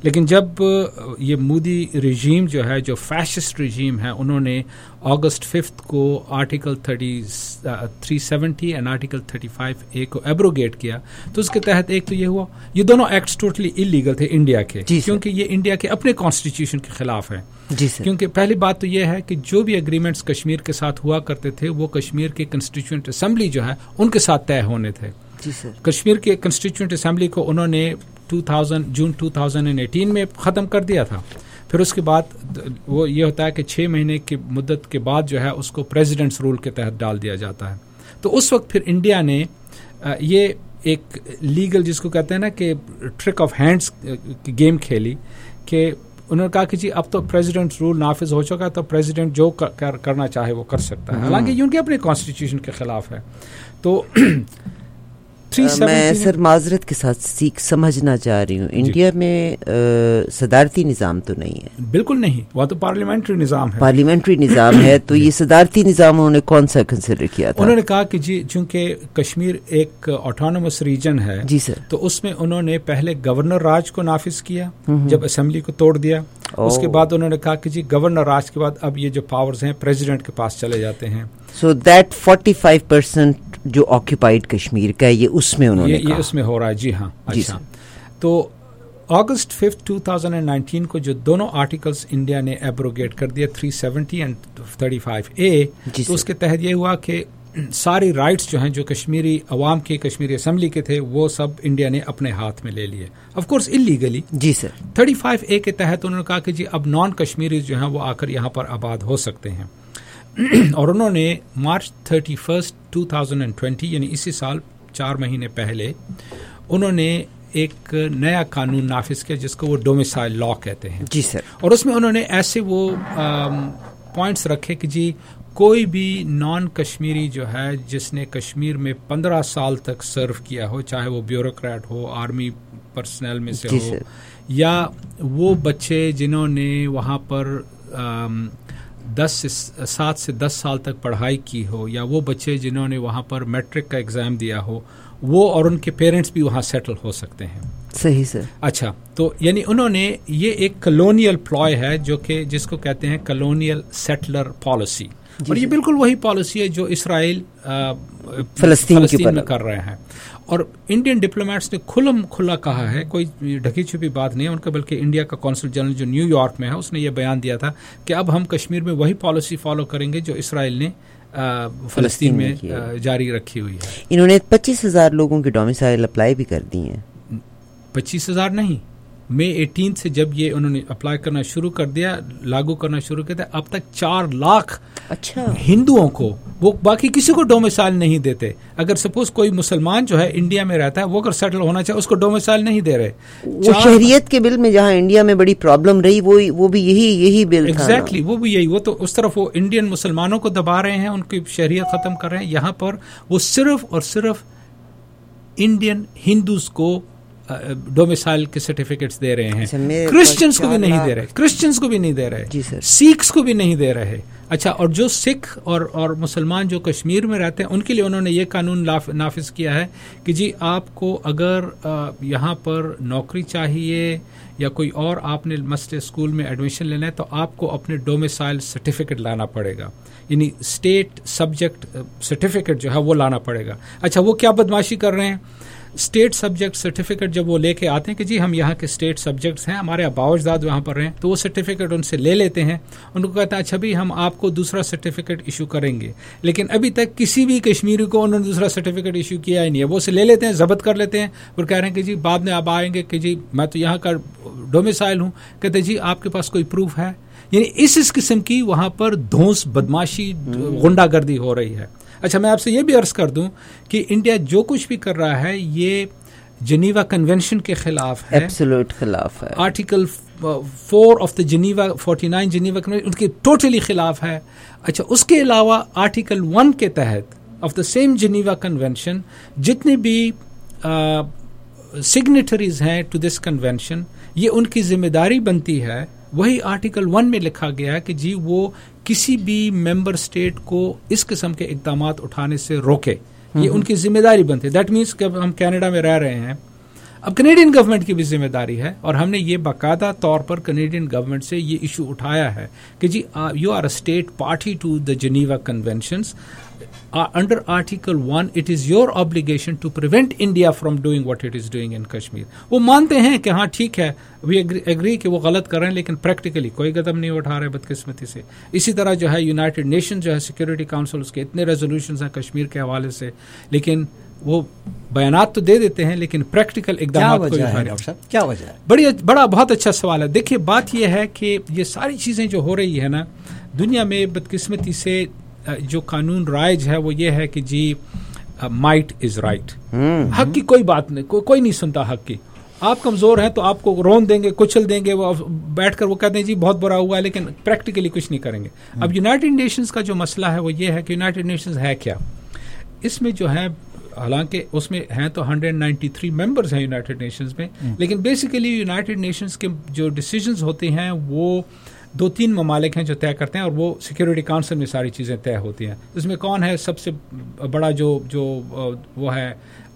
لیکن جب یہ مودی رجیم جو ہے, جو فیشسٹ رجیم ہے, انہوں نے اگست 5 کو آرٹیکل 370 اینڈ آرٹیکل 35A کو ایبروگیٹ کیا, تو اس کے تحت ایک تو یہ ہوا, یہ دونوں ایکٹس ٹوٹلی انلیگل تھے انڈیا کے, کیونکہ یہ انڈیا کے اپنے کانسٹیٹیوشن کے خلاف ہے. کیونکہ پہلی بات تو یہ ہے کہ جو بھی اگریمنٹس کشمیر کے ساتھ ہوا کرتے تھے وہ کشمیر کی کنسٹیٹیوئنٹ اسمبلی جو ہے ان کے ساتھ طے ہونے تھے. کشمیر کے کنسٹیٹیوئنٹ اسمبلی کو انہوں نے جون 2018 میں ختم کر دیا تھا. پھر اس کے بعد وہ یہ ہوتا ہے کہ 6 مہینے کی مدت کے بعد جو ہے اس کو پریزیڈنٹس رول کے تحت ڈال دیا جاتا ہے. تو اس وقت پھر انڈیا نے یہ ایک لیگل جس کو کہتے ہیں نا کہ ٹرک آف ہینڈز کی گیم کھیلی, کہ انہوں نے کہا کہ جی اب تو پریزیڈنٹ رول نافذ ہو چکا, تو پریزیڈنٹ جو کرنا چاہے وہ کر سکتا ہے, حالانکہ یہ ان کے اپنے کانسٹیٹیوشن کے خلاف ہے. تو میں سر معذرت کے ساتھ سمجھنا چاہ رہی ہوں, انڈیا میں صدارتی نظام تو نہیں ہے؟ بالکل نہیں, وہ تو پارلیمنٹری نظام ہے. پارلیمنٹری نظام ہے, تو یہ صدارتی نظام انہوں نے کون سا کنسیڈر کیا تھا؟ انہوں نے کہا کہ جی چونکہ کشمیر ایک آٹونومس ریجن ہے, جی سر, تو اس میں انہوں نے پہلے گورنر راج کو نافذ کیا جب اسمبلی کو توڑ دیا. اس کے بعد انہوں نے کہا کہ جی گورنر راج کے بعد اب یہ جو پاورز ہیں پریزیڈنٹ کے پاس چلے جاتے ہیں. سو دیٹ 45% جو آکوپائڈ کشمیر کا ہے یہ اس میں انہوں نے یہ اس میں ہو رہا ہے. جی ہاں, اچھا. تو اگست 5 2019 کو جو دونوں آرٹیکلز انڈیا نے ایبروگیٹ کر دیا 370 اینڈ 35A, تو اس کے تحت یہ ہوا کہ ساری رائٹس جو ہیں جو کشمیری عوام کے, کشمیری اسمبلی کے تھے, وہ سب انڈیا نے اپنے ہاتھ میں لے لیے, آف کورس انلیگلی. جی سر. 35A کے تحت انہوں نے کہا کہ جی اب نان کشمیری جو ہیں وہ آ کر یہاں پر آباد ہو سکتے ہیں. اور انہوں نے مارچ 31 2020 یعنی اسی سال 4 مہینے پہلے انہوں نے ایک نیا قانون نافذ کیا جس کو وہ ڈومیسائل لا کہتے ہیں. جی سر. اور اس میں انہوں نے ایسے وہ پوائنٹس رکھے کہ جی کوئی بھی نان کشمیری جو ہے جس نے کشمیر میں 15 سال تک سرو کیا ہو, چاہے وہ بیوروکریٹ ہو, آرمی پرسنل میں سے ہو, یا وہ بچے جنہوں نے وہاں پر 7 سے 10 سال تک پڑھائی کی ہو, یا وہ بچے جنہوں نے وہاں پر میٹرک کا ایگزام دیا ہو, وہ اور ان کے پیرنٹس بھی وہاں سیٹل ہو سکتے ہیں. صحیح سر. اچھا, تو یعنی انہوں نے یہ ایک کلونیل پلوائے ہے جو کہ جس کو کہتے ہیں کلونیل سیٹلر پالیسی, اور یہ بالکل وہی پالیسی ہے جو اسرائیل فلسطین میں کر رہے ہیں. اور انڈین ڈپلومیٹس نے کھلا کہا ہے, کوئی ڈھکی چھپی بات نہیں ہے ان کا, بلکہ انڈیا کا کونسل جنرل جو نیو یارک میں ہے اس نے یہ بیان دیا تھا کہ اب ہم کشمیر میں وہی پالیسی فالو کریں گے جو اسرائیل نے فلسطین میں جاری رکھی ہوئی ہے. انہوں نے 25,000 لوگوں کی ڈومیسائل اپلائی بھی کر دی ہیں. 25,000 نہیں, مئی 18 سے جب یہ انہوں نے اپلائی کرنا شروع کر دیا, لاگو کرنا شروع کر دیا, اب تک 4 لاکھ ہندوؤں کو, وہ باقی کسی کو ڈومیسائل نہیں دیتے. اگر سپوز کوئی مسلمان جو ہے انڈیا میں رہتا ہے وہ اگر سیٹل ہونا چاہے اس کو ڈومیسائل نہیں دے رہے. وہ شہریت کے بل میں جہاں انڈیا میں بڑی پرابلم رہی وہ بھی یہی بل تھا. ایگزیکٹلی, وہ بھی یہی. وہ تو اس طرف وہ انڈین مسلمانوں کو دبا رہے ہیں, ان کی شہریت ختم کر رہے ہیں. یہاں پر وہ صرف اور صرف انڈین ہندوز کو ڈومیسائل کے سرٹیفکیٹس دے رہے ہیں. کرسچنس کو بھی نہیں دے رہے, سکھس کو بھی نہیں دے رہے. اچھا, اور جو سکھ اور مسلمان جو کشمیر میں رہتے ہیں ان کے لیے انہوں نے یہ قانون نافذ کیا ہے کہ جی آپ کو اگر یہاں پر نوکری چاہیے یا کوئی اور آپ نے مسئلے اسکول میں ایڈمیشن لینا ہے تو آپ کو اپنے ڈومیسائل سرٹیفکیٹ لانا پڑے گا, یعنی اسٹیٹ سبجیکٹ سرٹیفکیٹ جو ہے وہ لانا پڑے گا. اچھا, وہ کیا بدماشی کر رہے ہیں, اسٹیٹ سبجیکٹ سرٹیفکیٹ جب وہ لے کے آتے ہیں کہ جی ہم یہاں کے اسٹیٹ سبجیکٹس ہیں, ہمارے آباء و اجداد وہاں پر ہیں, تو وہ سرٹیفکیٹ ان سے لے لیتے ہیں. ان کو کہتا ہے اچھا بھی ہم آپ کو دوسرا سرٹیفکیٹ ایشو کریں گے, لیکن ابھی تک کسی بھی کشمیری کو انہوں نے دوسرا سرٹیفکیٹ ایشو کیا ہی نہیں ہے. وہ اسے لے لیتے ہیں, ضبط کر لیتے ہیں, اور کہہ رہے ہیں کہ جی بعد میں آپ آئیں گے کہ جی میں تو یہاں کا ڈومیسائل ہوں. کہتے ہیں جی آپ کے پاس کوئی پروف ہے. یعنی اس قسم کی وہاں پر دھونس, بدماشی, غنڈہ گردی ہو رہی ہے. اچھا, میں آپ سے یہ بھی عرض کر دوں کہ انڈیا جو کچھ بھی کر رہا ہے یہ جنیوا کنونشن کے خلاف ہے, ایبسولوٹ خلاف ہے. Article 4 of the Geneva 49 Geneva convention ان کے ٹوٹلی خلاف ہے. اچھا, اس کے علاوہ آرٹیکل 1 کے تحت of the same Geneva convention جتنے بھی سگنیٹریز ہیں ٹو دس کنونشن, یہ ان کی ذمہ داری بنتی ہے. وہی آرٹیکل 1 میں لکھا گیا کہ جی وہ کسی بھی ممبر اسٹیٹ کو اس قسم کے اقدامات اٹھانے سے روکے, یہ ان کی ذمہ داری بنتی ہے. دیٹ مینس کہ ہم کینیڈا میں رہ رہے ہیں, अब कनेडियन गवर्नमेंट की भी जिम्मेदारी है, और हमने ये बाकायदा तौर पर कनेडियन गवर्नमेंट से ये इशू उठाया है कि जी you are a state party to the Geneva conventions. Under Article 1, it is your obligation to prevent India from doing what it is doing in Kashmir. वो मानते हैं कि हाँ ठीक है, we agree कि वो गलत कर रहे हैं, लेकिन प्रैक्टिकली कोई कदम नहीं उठा रहे बदकिस्मती से. इसी तरह जो है यूनाइटेड नेशन जो है सिक्योरिटी काउंसिल, उसके इतने रेजोल्यूशंस हैं कश्मीर के हवाले से, लेकिन वो बयानात तो दे देते हैं लेकिन प्रैक्टिकल इक़दाम कोई उठा नहीं. क्या वजह है? बहुत अच्छा सवाल है. देखिए बात यह है कि ये सारी चीज़ें जो हो रही है ना दुनिया में, बदकिस्मती से जो कानून राइज है वो ये है कि जी माइट इज राइट. हक की कोई बात नहीं, कोई नहीं सुनता हक की. आप कमज़ोर हैं तो आपको रोन देंगे, कुचल देंगे, वो बैठकर वो कहते हैं जी बहुत बुरा हुआ है, लेकिन प्रैक्टिकली कुछ नहीं करेंगे. अब यूनाइटेड नेशंस का जो मसला है वो ये है कि यूनाइटेड नेशंस है क्या. इसमें जो है, हालांकि उसमें हैं तो 193 मेंबर्स हैं यूनाइटेड नेशंस में, लेकिन बेसिकली यूनाइटेड नेशंस के जो डिसीजंस होते हैं वो 2-3 ममालिक हैं जो तय करते हैं, और वो सिक्योरिटी काउंसिल में सारी चीज़ें तय होती हैं. इसमें कौन है सबसे बड़ा जो वो है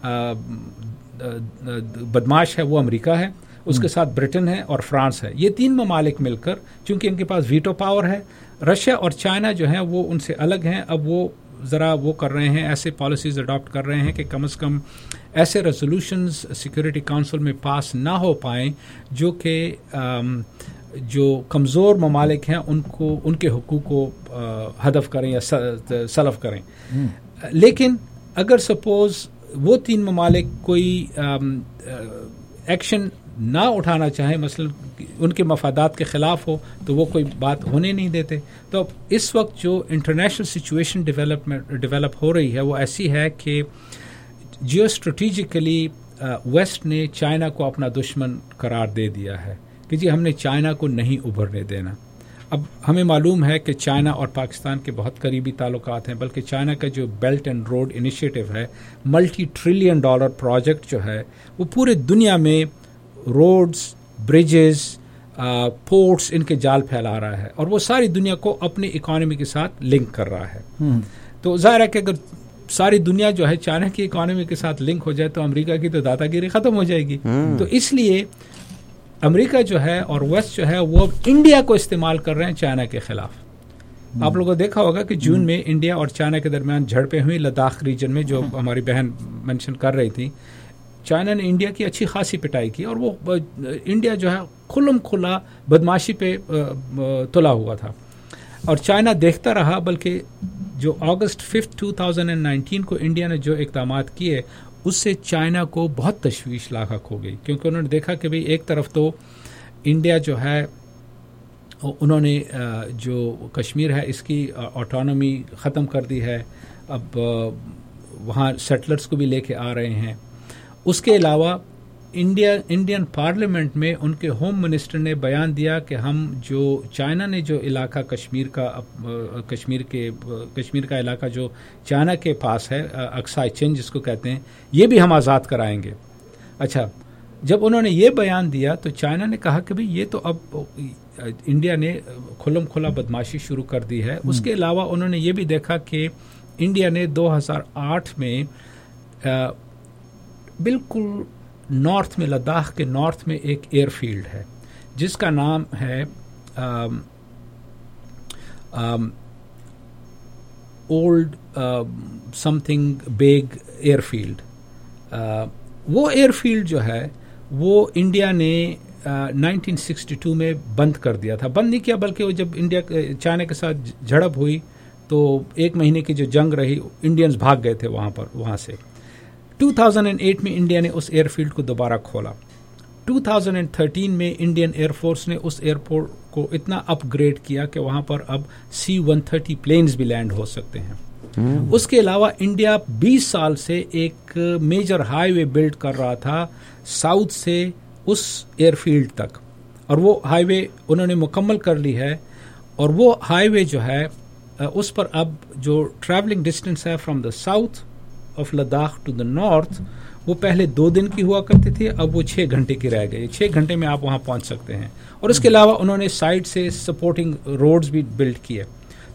बदमाश है, वो अमेरिका है, उसके साथ ब्रिटेन है और फ्रांस है. ये 3 ममालिक मिलकर, चूंकि इनके पास वीटो पावर है, रशिया और चाइना जो है वो उनसे अलग हैं. अब वो ज़रा वो कर रहे हैं, ऐसे पॉलिसीज़ अडॉप्ट कर रहे हैं कि कम से कम ऐसे रेजोल्यूशंस सिक्योरिटी काउंसिल में पास ना हो पाएँ जो कि जो कमज़ोर ममालिक हैं उनको उनके हुकूक को हदफ करें या सलफ करें. लेकिन अगर सपोज़ वो 3 ममालिक कोई एक्शन ना उठाना चाहे, मसलन उनके मफादात के ख़िलाफ़ हो, तो वो कोई बात होने नहीं देते. तो इस वक्त जो इंटरनेशनल सिचुएशन डेवलप हो रही है वो ऐसी है कि जियो स्ट्रेटिजिकली वेस्ट ने चाइना को अपना दुश्मन करार दे दिया है कि जी हमने चाइना को नहीं उभरने देना. अब हमें मालूम है कि चाइना और पाकिस्तान के बहुत करीबी ताल्लुकात हैं, बल्कि चाइना का जो बेल्ट एंड रोड इनिशिएटिव है, $multi-trillion प्रोजेक्ट जो है, वो पूरे दुनिया में रोड्स, ब्रिजेस, पोर्ट्स, इनके जाल फैला रहा है, और वो सारी दुनिया को अपनी इकॉनमी के साथ लिंक कर रहा है. तो ज़ाहिर है कि अगर सारी दुनिया जो है चाइना की इकॉनमी के साथ लिंक हो जाए तो अमेरिका की तो दादागिरी ख़त्म हो जाएगी. तो इसलिए अमेरिका जो है और वेस्ट जो है वो अब इंडिया को इस्तेमाल कर रहे हैं चाइना के खिलाफ. आप लोगों ने देखा होगा कि जून में इंडिया और चाइना के दरमियान झड़पें हुई लद्दाख रीजन में, जो हमारी बहन मेंशन कर रही थी. चाइना ने इंडिया की अच्छी खासी पिटाई की, और वो इंडिया जो है खुल्लम खुला बदमाशी पे तुला हुआ था, और चाइना देखता रहा. बल्कि जो अगस्त 5, 2019 को इंडिया ने जो इक़दाम किए उससे चाइना को बहुत तशवीश लाहक हो गई, क्योंकि उन्होंने देखा कि भाई एक तरफ तो इंडिया जो है उन्होंने जो कश्मीर है इसकी ऑटोनॉमी ख़त्म कर दी है, अब वहाँ सेटलर्स को भी लेके आ रहे हैं. उसके अलावा इंडियन पार्लियामेंट में उनके होम मिनिस्टर ने बयान दिया कि हम जो चाइना ने जो इलाका कश्मीर का इलाका जो चाइना के पास है, अक्साई चिन जिसको कहते हैं, ये भी हम आज़ाद कराएंगे. अच्छा, जब उन्होंने ये बयान दिया तो चाइना ने कहा कि भाई ये तो अब इंडिया ने खुल्लम खुला बदमाशी शुरू कर दी है. उसके अलावा उन्होंने ये भी देखा कि इंडिया ने 2008 में बिल्कुल नॉर्थ में, लद्दाख के नॉर्थ में एक एयरफील्ड है जिसका नाम है ओल्ड समथिंग बेग एयरफील्ड. वो एयरफील्ड जो है वो इंडिया ने 1962 में बंद कर दिया था. बंद नहीं किया, बल्कि वो जब इंडिया चाइना के साथ झड़प हुई तो 1 महीने की जो जंग रही, इंडियंस भाग गए थे वहाँ से. 2008 में इंडिया ने उस एयरफील्ड को दोबारा खोला. 2013 में इंडियन एयरफोर्स ने उस एयरपोर्ट को इतना अपग्रेड किया कि वहाँ पर अब C-130 प्लेन्स भी लैंड हो सकते हैं. उसके अलावा इंडिया 20 साल से एक मेजर हाईवे बिल्ड कर रहा था साउथ से उस एयरफील्ड तक, और वो हाईवे उन्होंने मुकम्मल कर ली है. और वो हाईवे जो है उस पर अब जो ट्रैवलिंग डिस्टेंस है from the south of Ladakh to the north, वो पहले 2 दिन की हुआ करती थी, अब वो 6 घंटे की रह गई. 6 घंटे में आप वहाँ पहुँच सकते हैं. और इसके अलावा उन्होंने साइड से सपोर्टिंग रोड्स भी बिल्ड किए.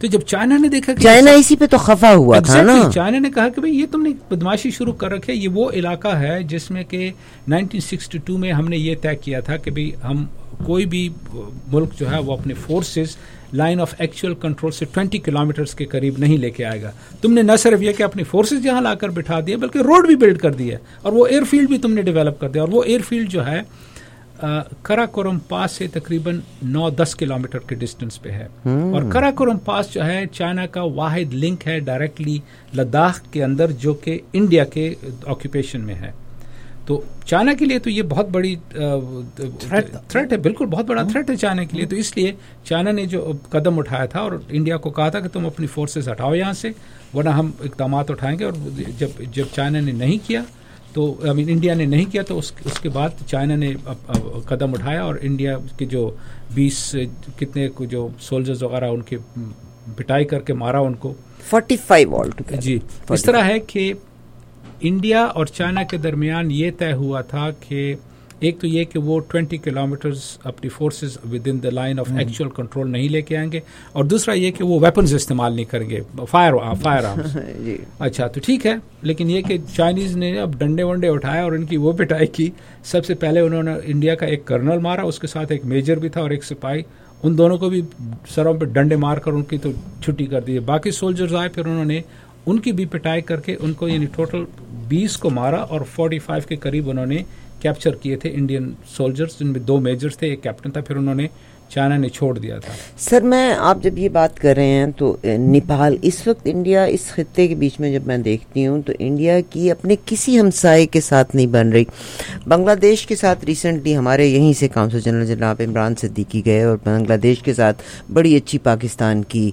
تو جب چائنا نے دیکھا کہ چائنا اسی پہ تو خفا ہوا تھا نا, چائنا نے کہا کہ بھئی یہ تم نے بدماشی شروع کر رکھی ہے. یہ وہ علاقہ ہے جس میں کہ 1962 میں ہم نے یہ طے کیا تھا کہ بھئی ہم کوئی بھی ملک جو ہے وہ اپنے forces line of actual control سے 20 کلومیٹرز کے قریب نہیں لے کے آئے گا. تم نے نہ صرف یہ کہ اپنی فورسز یہاں لا کر بٹھا دیا بلکہ روڈ بھی بلڈ کر دیا اور وہ ایئر فیلڈ بھی تم نے ڈیولپ کر دیا. اور وہ ایئر فیلڈ جو ہے کراکورم پاس سے تقریباً 9-10 کلومیٹر کے ڈسٹنس پہ ہے. اور کراکورم پاس جو ہے چائنا کا واحد لنک ہے ڈائریکٹلی لداخ کے اندر جو کہ انڈیا کے آکوپیشن میں ہے. تو چائنا کے لیے تو یہ بہت بڑی تھریٹ ہے, بالکل بہت بڑا تھریٹ ہے چائنا کے لیے. تو اس لیے چائنا نے جو قدم اٹھایا تھا اور انڈیا کو کہا تھا کہ تم اپنی فورسز ہٹاؤ یہاں سے ورنہ ہم اقدامات اٹھائیں گے. اور جب چائنا نے نہیں کیا تو انڈیا نے نہیں کیا تو اس کے بعد چائنا نے قدم اٹھایا اور انڈیا کے جو 20 کتنے جو سولجرز وغیرہ ان کے پٹائی کر کے مارا ان کو 45 آل ٹوگیدر. جی اس طرح ہے کہ انڈیا اور چائنا کے درمیان یہ طے ہوا تھا کہ ایک تو یہ کہ وہ 20 کلومیٹرز اپنی forces within the line of actual control نہیں لے کے آئیں گے, اور دوسرا یہ کہ وہ ویپنز استعمال نہیں کریں گے, فائر آرمز. اچھا تو ٹھیک ہے, لیکن یہ کہ چائنیز نے اب ڈنڈے ونڈے اٹھائے اور ان کی وہ پٹائی کی. سب سے پہلے انہوں نے انڈیا کا ایک کرنل مارا, اس کے ساتھ ایک میجر بھی تھا اور ایک سپاہی, ان دونوں کو بھی سروں پہ ڈنڈے مار کر ان کی تو چھٹی کر دی. باقی سولجرز آئے, پھر انہوں نے ان کی بھی پٹائی کر کے ان کو یعنی ٹوٹل 20 کو مارا اور 45 کے قریب انہوں نے کیپچر کیے تھے انڈین سولجرز, جن میں 2 میجرز تھے, ایک کیپٹن تھا. پھر انہوں نے چائنا نے چھوڑ دیا تھا. سر میں آپ جب یہ بات کر رہے ہیں تو نیپال اس وقت انڈیا اس خطے کے بیچ میں جب میں دیکھتی ہوں تو انڈیا کی اپنے کسی ہمسائے کے ساتھ نہیں بن رہی. بنگلہ دیش کے ساتھ ریسنٹلی ہمارے یہیں سے قونصل جنرل جناب عمران صدیقی گئے اور بنگلہ دیش کے ساتھ بڑی اچھی پاکستان کی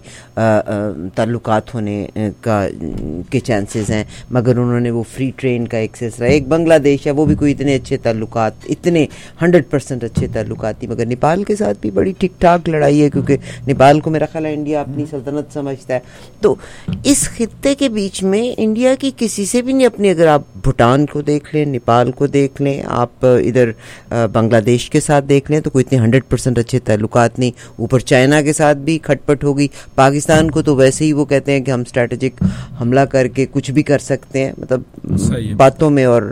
تعلقات ہونے کے چانسز ہیں, مگر انہوں نے وہ فری ٹرین کا ایکسیس رہا. ایک بنگلہ دیش ہے وہ بھی کوئی اتنے اچھے تعلقات, اتنے 100% اچھے تعلقات نہیں, مگر نیپال کے ساتھ بھی بڑی ٹھیک ٹھاک لڑائی ہے کیونکہ نیپال کو میرا خیال ہے انڈیا اپنی سلطنت سمجھتا ہے. تو اس خطے کے بیچ میں انڈیا کی کسی سے بھی نہیں اپنی, اگر آپ بھوٹان کو دیکھ لیں, نیپال کو دیکھ لیں, آپ ادھر بنگلہ دیش کے ساتھ دیکھ لیں تو کوئی اتنے 100% اچھے تعلقات نہیں. اوپر چائنا کے ساتھ بھی کھٹ پٹ ہو گئی. پاکستان کو تو ویسے ہی وہ کہتے ہیں کہ ہم اسٹریٹجک حملہ کر کے کچھ بھی کر سکتے ہیں, مطلب باتوں میں. اور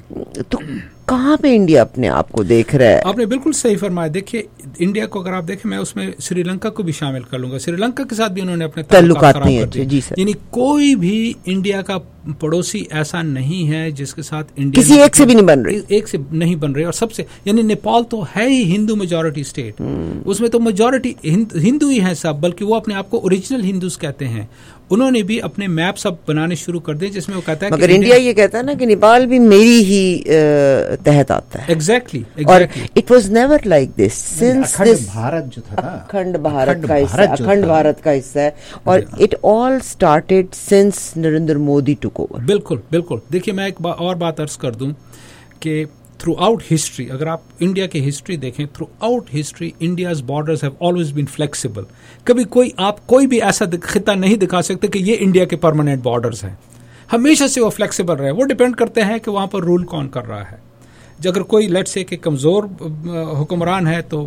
تو کہاں پہ انڈیا اپنے آپ کو دیکھ رہا ہے؟ آپ نے بالکل صحیح فرمایا. دیکھیے انڈیا کو اگر آپ دیکھیں, میں اس میں سری لنکا کو بھی شامل کر لوں گا. سری لنکا کے ساتھ بھی انہوں نے اپنے تعلقات نہیں اچھے. جی سر, یعنی کوئی بھی انڈیا کا پڑوسی ایسا نہیں ہے جس کے ساتھ انڈیا کسی ایک سے بھی نہیں بن رہی, ایک سے نہیں بن رہی. اور سب سے یعنی نیپال تو ہے ہی ہندو میجورٹی اسٹیٹ, اس میں تو میجورٹی ہندو ہی ہیں سب, بلکہ وہ اپنے آپ کو اوریجنل ہندوز کہتے ہیں. انہوں نے بھی اپنے میپس اب بنانے شروع کر دیے جس میں وہ کہتا ہے مگر انڈیا یہ کہتا ہے نا کہ نیپال بھی میری ہی تحت آتا ہے. ایگزیکٹلی, اور it was never like this since this Bharat جو تھا نا, اکھنڈ بھارت کا حصہ, اکھنڈ بھارت کا حصہ ہے. اور it all started since Narendra Modi took over. بالکل بالکل. دیکھیے میں ایک اور بات عرض کر دوں کہ تھرو آؤٹ ہسٹری, اگر آپ انڈیا کی ہسٹری دیکھیں, throughout history India's borders have always been flexible. کبھی آپ کوئی بھی ایسا خطہ نہیں دکھا سکتے کہ یہ انڈیا کے پرماننٹ بارڈرز ہیں. ہمیشہ سے وہ فلیکسیبل رہے. وہ ڈپینڈ کرتے ہیں کہ وہاں پر رول کون کر رہا ہے. اگر کوئی لیٹ سے کہ کمزور حکمران ہے تو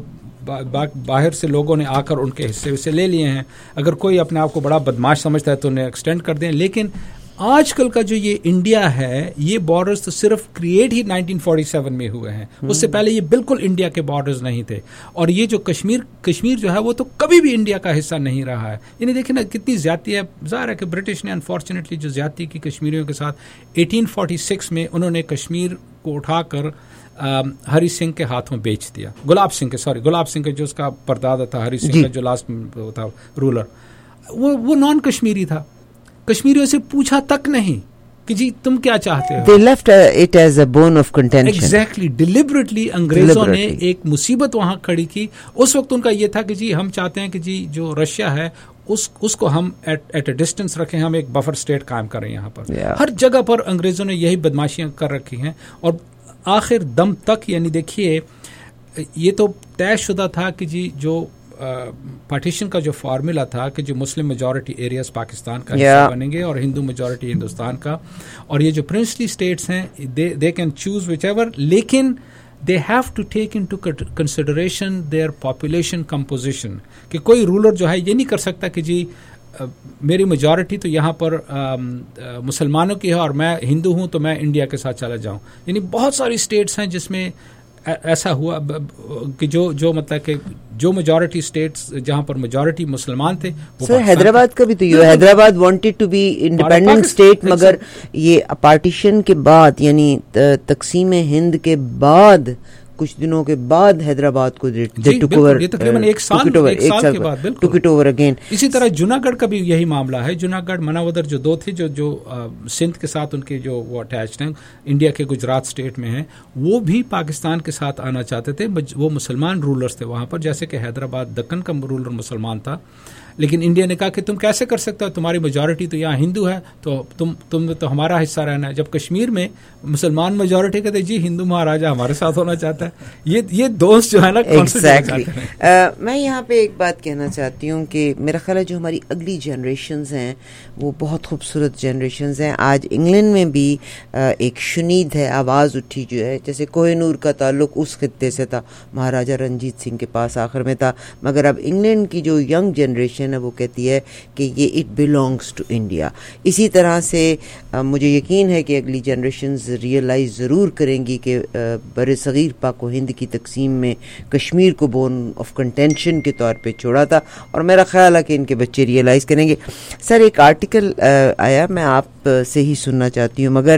باہر سے لوگوں نے آ کر ان کے حصے سے لے لیے ہیں. اگر کوئی اپنے آپ کو بڑا بدماش سمجھتا ہے تو انہیں ایکسٹینڈ کر دیں. لیکن آج کل کا جو یہ انڈیا ہے, یہ بارڈرز تو صرف کریٹ ہی 1947 میں ہوئے ہیں. اس سے پہلے یہ بالکل انڈیا کے بارڈرز نہیں تھے. اور یہ جو کشمیر جو ہے وہ تو کبھی بھی انڈیا کا حصہ نہیں رہا ہے. یعنی دیکھیں نا کتنی زیادتی ہے. ظاہر ہے کہ برٹش نے انفارچونیٹلی جو زیادتی کی کشمیریوں کے ساتھ 1846 میں انہوں نے کشمیر کو اٹھا کر ہری سنگھ کے ہاتھوں بیچ دیا. گلاب سنگھ کے جو اس کا پردادا تھا, ہری سنگھ کا جو لاسٹ تھا رولر, وہ نان کشمیری تھا. کشمیریوں سے پوچھا تک نہیں کہ جی تم کیا چاہتے ہو. They left it as a bone of contention. Exactly, deliberately انگریزوں نے ایک مصیبت وہاں کھڑی کی. اس وقت ان کا یہ تھا کہ جی ہم چاہتے ہیں کہ جی جو رشیا ہے اس کو ہم ایٹ اے ڈسٹینس رکھیں, ہم ایک بفر اسٹیٹ قائم کریں یہاں پر. ہر جگہ پر انگریزوں نے یہی بدماشیاں کر رکھی ہیں. اور آخر دم تک یعنی دیکھیے یہ تو طے شدہ تھا کہ جی جو پارٹیشن کا جو فارمولا تھا کہ جو مسلم میجورٹی ایریاز پاکستان کا حصہ بنیں گے اور ہندو میجورٹی ہندوستان کا, اور یہ جو پرنسلی اسٹیٹس ہیں they can choose whichever, لیکن they have to take into consideration their population composition. کہ کوئی رولر جو ہے یہ نہیں کر سکتا کہ جی میری میجورٹی تو یہاں پر مسلمانوں کی ہے اور میں ہندو ہوں تو میں انڈیا کے ساتھ چلا جاؤں. یعنی بہت ساری اسٹیٹس ہیں جس میں ایسا ہوا کہ جو مطلب کہ جو میجورٹی اسٹیٹس جہاں پر میجورٹی مسلمان تھے. سر حیدرآباد کا بھی تو یہ Hyderabad wanted to be independent state, مگر یہ پارٹیشن کے بعد یعنی تقسیم ہند کے بعد کچھ دنوں کے بعد حیدرآباد کو تقریباً ایک سال کے بعد بالکل اگین. اسی طرح جوناگڑھ کا بھی یہی معاملہ ہے. جوناگڑھ مناودر جو دو تھے جو سندھ کے ساتھ ان کے جو وہ اٹیچڈ ہیں, انڈیا کے گجرات اسٹیٹ میں ہیں, وہ بھی پاکستان کے ساتھ آنا چاہتے تھے. وہ مسلمان رولرز تھے وہاں پر, جیسے کہ حیدرآباد دکن کا رولر مسلمان تھا, لیکن انڈیا نے کہا کہ تم کیسے کر سکتے ہو, تمہاری میجورٹی تو یہاں ہندو ہے, تو تم تو ہمارا حصہ رہنا ہے. جب کشمیر میں مسلمان میجورٹی کہتے جی ہندو مہاراجا ہمارے ساتھ ہونا چاہتا ہے. یہ دوست جو ہے نا میں یہاں پہ ایک بات کہنا چاہتی ہوں کہ میرا خیال ہے جو ہماری اگلی جنریشنز ہیں وہ بہت خوبصورت جنریشنز ہیں. آج انگلینڈ میں بھی ایک شنید ہے, آواز اٹھی جو ہے, جیسے کوہ نور کا تعلق اس خطے سے تھا, مہاراجا رنجیت سنگھ کے پاس آخر میں تھا, مگر اب انگلینڈ کی جو ینگ جنریشن ہے وہ کہتی ہے کہ یہ اٹ بلانگس ٹو انڈیا. اسی طرح سے مجھے یقین ہے کہ اگلی جنریشنز ریئلائز ضرور کریں گی کہ بر صغیر پاک و ہند کی تقسیم میں کشمیر کو بون آف کنٹینشن کے طور پہ چھوڑا تھا, اور میرا خیال ہے کہ ان کے بچے ریئلائز کریں گے. سر ایک آرٹیکل آیا, میں آپ سے ہی سننا چاہتی ہوں, مگر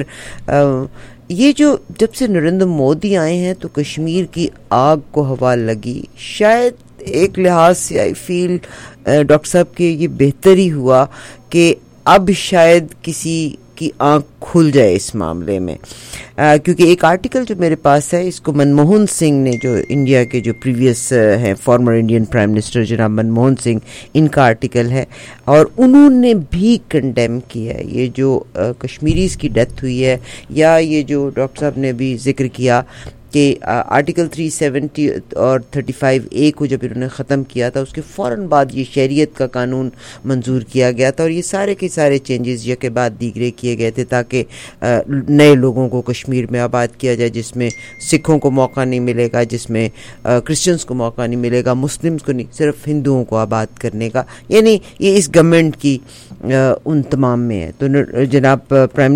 یہ جو جب سے نریندر مودی آئے ہیں تو کشمیر کی آگ کو ہوا لگی. شاید ایک لحاظ سے آئی فیل ڈاکٹر صاحب کہ یہ بہتر ہی ہوا کہ اب شاید کسی کی آنکھ کھل جائے اس معاملے میں, کیونکہ ایک آرٹیکل جو میرے پاس ہے اس کو منموہن سنگھ نے, جو انڈیا کے جو پریویس ہیں فارمر انڈین پرائم منسٹر جناب منموہن سنگھ, ان کا آرٹیکل ہے, اور انہوں نے بھی کنڈیم کیا ہے یہ جو کشمیریز کی ڈیتھ ہوئی ہے, یا یہ جو ڈاکٹر صاحب نے بھی ذکر کیا کہ آرٹیکل 370 اور 35A کو جب انہوں نے ختم کیا تھا اس کے فوراً بعد یہ شہریت کا قانون منظور کیا گیا تھا, اور یہ سارے کے سارے چینجز یکے بعد دیگرے کیے گئے تھے تاکہ نئے لوگوں کو کشمیر میں آباد کیا جائے, جس میں سکھوں کو موقع نہیں ملے گا, جس میں کرسچنس کو موقع نہیں ملے گا, مسلمس کو نہیں, صرف ہندوؤں کو آباد کرنے کا. یعنی یہ اس گورنمنٹ کی ان تمام میں ہے. تو جناب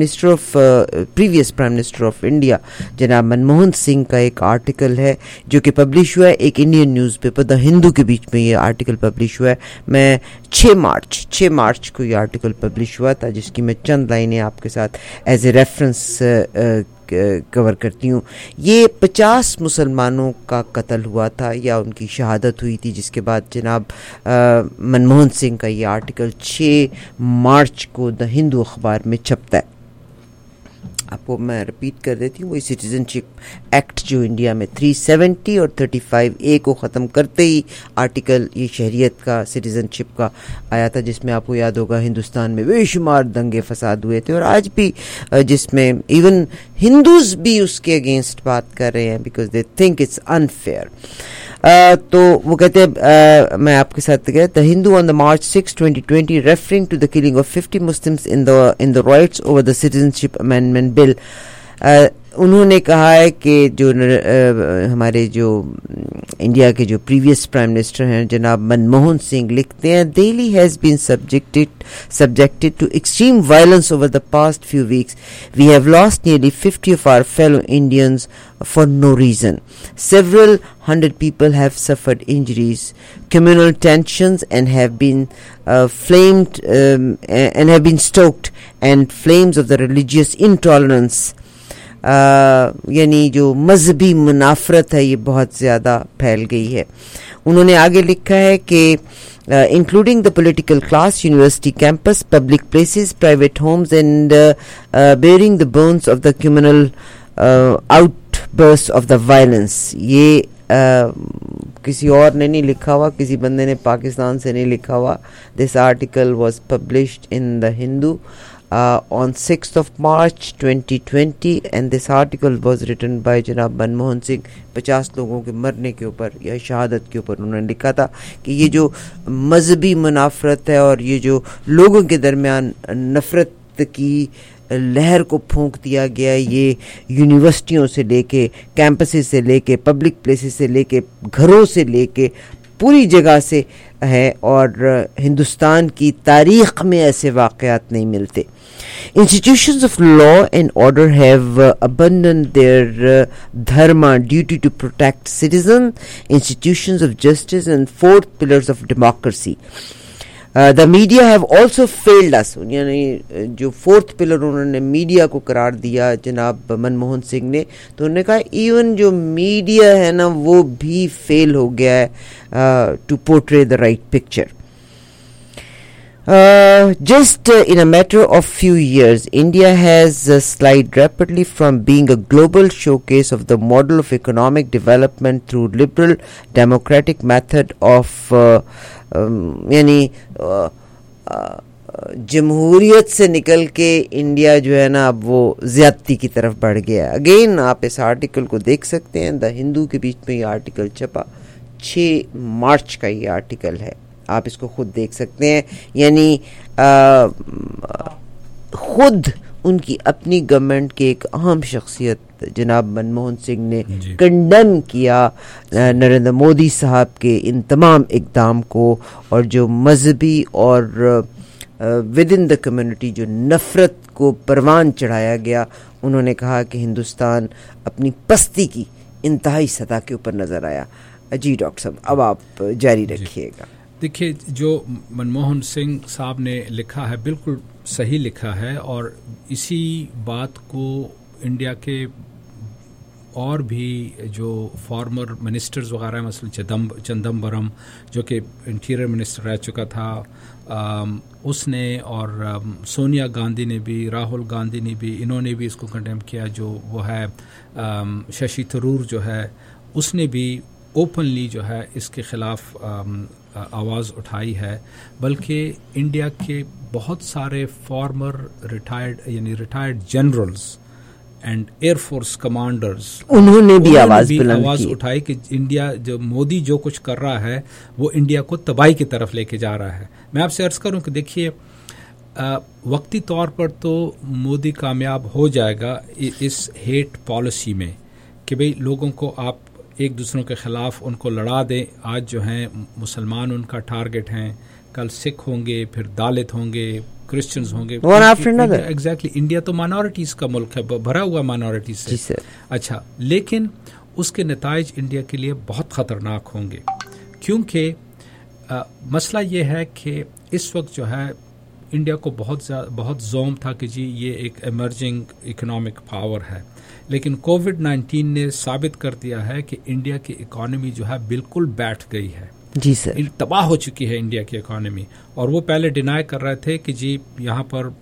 previous prime minister of India جناب منموہن سنگھ کا ایک آرٹیکل ہے جو کہ پبلش ہوا ہے ایک Indian newspaper the Hindu کے بیچ میں, یہ آرٹیکل پبلش ہوا ہے. میں 6 مارچ کو یہ آرٹیکل پبلش ہوا تھا, جس کی میں چند لائنیں آپ کے ساتھ ایز اے ریفرنس کور کرتی ہوں. یہ 50 مسلمانوں کا قتل ہوا تھا یا ان کی شہادت ہوئی تھی, جس کے بعد جناب منموہن سنگھ کا یہ آرٹیکل 6 مارچ کو دا ہندو اخبار میں چھپتا ہے. آپ کو میں رپیٹ کر دیتی ہوں, وہی سٹیزن شپ ایکٹ جو انڈیا میں 370 اور 35A کو ختم کرتے ہی آرٹیکل یہ شہریت کا سٹیزن شپ کا آیا تھا, جس میں آپ کو یاد ہوگا ہندوستان میں بے شمار دنگے فساد ہوئے تھے, اور آج بھی جس میں ایون ہندوز بھی اس کے اگینسٹ بات کر رہے ہیں because they think it's unfair. تو وہ کہتے ہیں, میں آپ کے ساتھ گیا, The Hindu on the March 6, 2020 referring to the killing of 50 Muslims in the riots over the Citizenship Amendment Bill. انہوں نے کہا ہے کہ جو ہمارے جو انڈیا کے جو پریویس پرائم منسٹر ہیں جناب منموہن سنگھ لکھتے ہیں, Delhi has been subjected to extreme violence over the past few weeks. We have lost nearly 50 of our fellow Indians for no reason. Several hundred people have suffered injuries, communal tensions and have been flamed and have been stoked, and flames of the religious intolerance. یعنی جو مذہبی منافرت ہے یہ بہت زیادہ پھیل گئی ہے. انہوں نے آگے لکھا ہے کہ including the political class, university campus, public places, private homes, and bearing the bones of the communal outbursts of the violence. یہ کسی اور نے نہیں لکھا ہوا, کسی بندے نے پاکستان سے نہیں لکھا ہوا. This article was published in the Hindu on 6th of March 2020 and this article was written by جناب منموہن سنگھ. 50 لوگوں کے مرنے کے اوپر یا شہادت کے اوپر انہوں نے لکھا تھا کہ یہ جو مذہبی منافرت ہے اور یہ جو لوگوں کے درمیان نفرت کی لہر کو پھونک دیا گیا, یہ یونیورسٹیوں سے لے کے کیمپسز سے لے کے پبلک پلیسز سے لے کے گھروں سے لے کے पूरी जगह से है और हिंदुस्तान की तारीख में ऐसे वाक़यात नहीं मिलते. Institutions of law and order have abandoned their dharma, duty to protect citizens, institutions of justice and fourth pillars of democracy. The media have also failed us. यानी जो फोर्थ पिलर उन्होंने मीडिया को करार दिया जनाब मनमोहन सिंह ने, तो उन्होंने कहा इवन जो मीडिया है ना वो भी फेल हो गया है to portray the right picture. Just in a matter of few years, India has slid rapidly from being a global showcase of the model of economic development through liberal democratic method of यानी जमहूरियत से निकल के India जो है ना अब वो ज़्यादती की तरफ बढ़ गया. अगेन आप इस आर्टिकल को देख सकते हैं, द हिंदू के बीच में ये आर्टिकल छपा, 6 मार्च का ये आर्टिकल है, आप इसको खुद देख सकते हैं. यानी खुद उनकी अपनी गवर्नमेंट के एक अहम शख्सियत जनाब मनमोहन सिंह ने कंडेम किया नरेंद्र मोदी साहब के इन तमाम इक़दाम को, और जो मजहबी और विद इन द कम्युनिटी जो नफ़रत को परवान चढ़ाया गया. उन्होंने कहा कि हिंदुस्तान अपनी पस्ती की इंतहाई सतह के ऊपर नज़र आया. जी डॉक्टर साहब अब आप जारी रखिएगा. देखिए, जो मनमोहन सिंह साहब ने लिखा है बिल्कुल सही लिखा है, और इसी बात को इंडिया के और भी जो फॉर्मर मिनिस्टर्स वगैरह हैं, मसलन चिदम्बरम जो कि इंटीरियर मिनिस्टर रह चुका था, उसने, और सोनिया गांधी ने भी, राहुल गांधी ने भी, इन्होंने भी इसको कंडेम किया. जो वो है शशि थरूर जो है, उसने भी ओपनली जो है इसके ख़िलाफ़ आवाज़ उठाई है. बल्कि इंडिया के बहुत सारे former retired generals and air force commanders, उन्होंने भी आवाज़ उठाई कि इंडिया जो मोदी जो कुछ कर रहा है वो इंडिया को तबाही की तरफ लेके जा रहा है. मैं आपसे अर्ज़ करूं कि देखिए, वक्ती तौर पर तो मोदी कामयाब हो जाएगा इस हेट पॉलिसी में कि भाई लोगों को आप एक दूसरों के ख़िलाफ़ उनको लड़ा दें. आज जो हैं मुसलमान उनका टारगेट हैं, कल सिख होंगे, फिर दालित होंगे, क्रिश्चियंस होंगे, एग्जैक्टली. इंडिया तो माइनॉरिटीज़ का मुल्क है, भरा हुआ माइनॉरिटीज़ से. अच्छा, लेकिन उसके नताइज इंडिया के लिए बहुत ख़तरनाक होंगे, क्योंकि मसला ये है कि इस वक्त जो है इंडिया को बहुत ज़ोम था कि जी ये एक एमर्जिंग इकोनॉमिक पावर है, लेकिन कोविड-19 ने साबित कर दिया है कि इंडिया की इकॉनमी जो है बिल्कुल बैठ गई है. जी सर, तबाह हो चुकी है इंडिया की इकॉनमी. और वो पहले डिनाई कर रहे थे कि जी यहाँ पर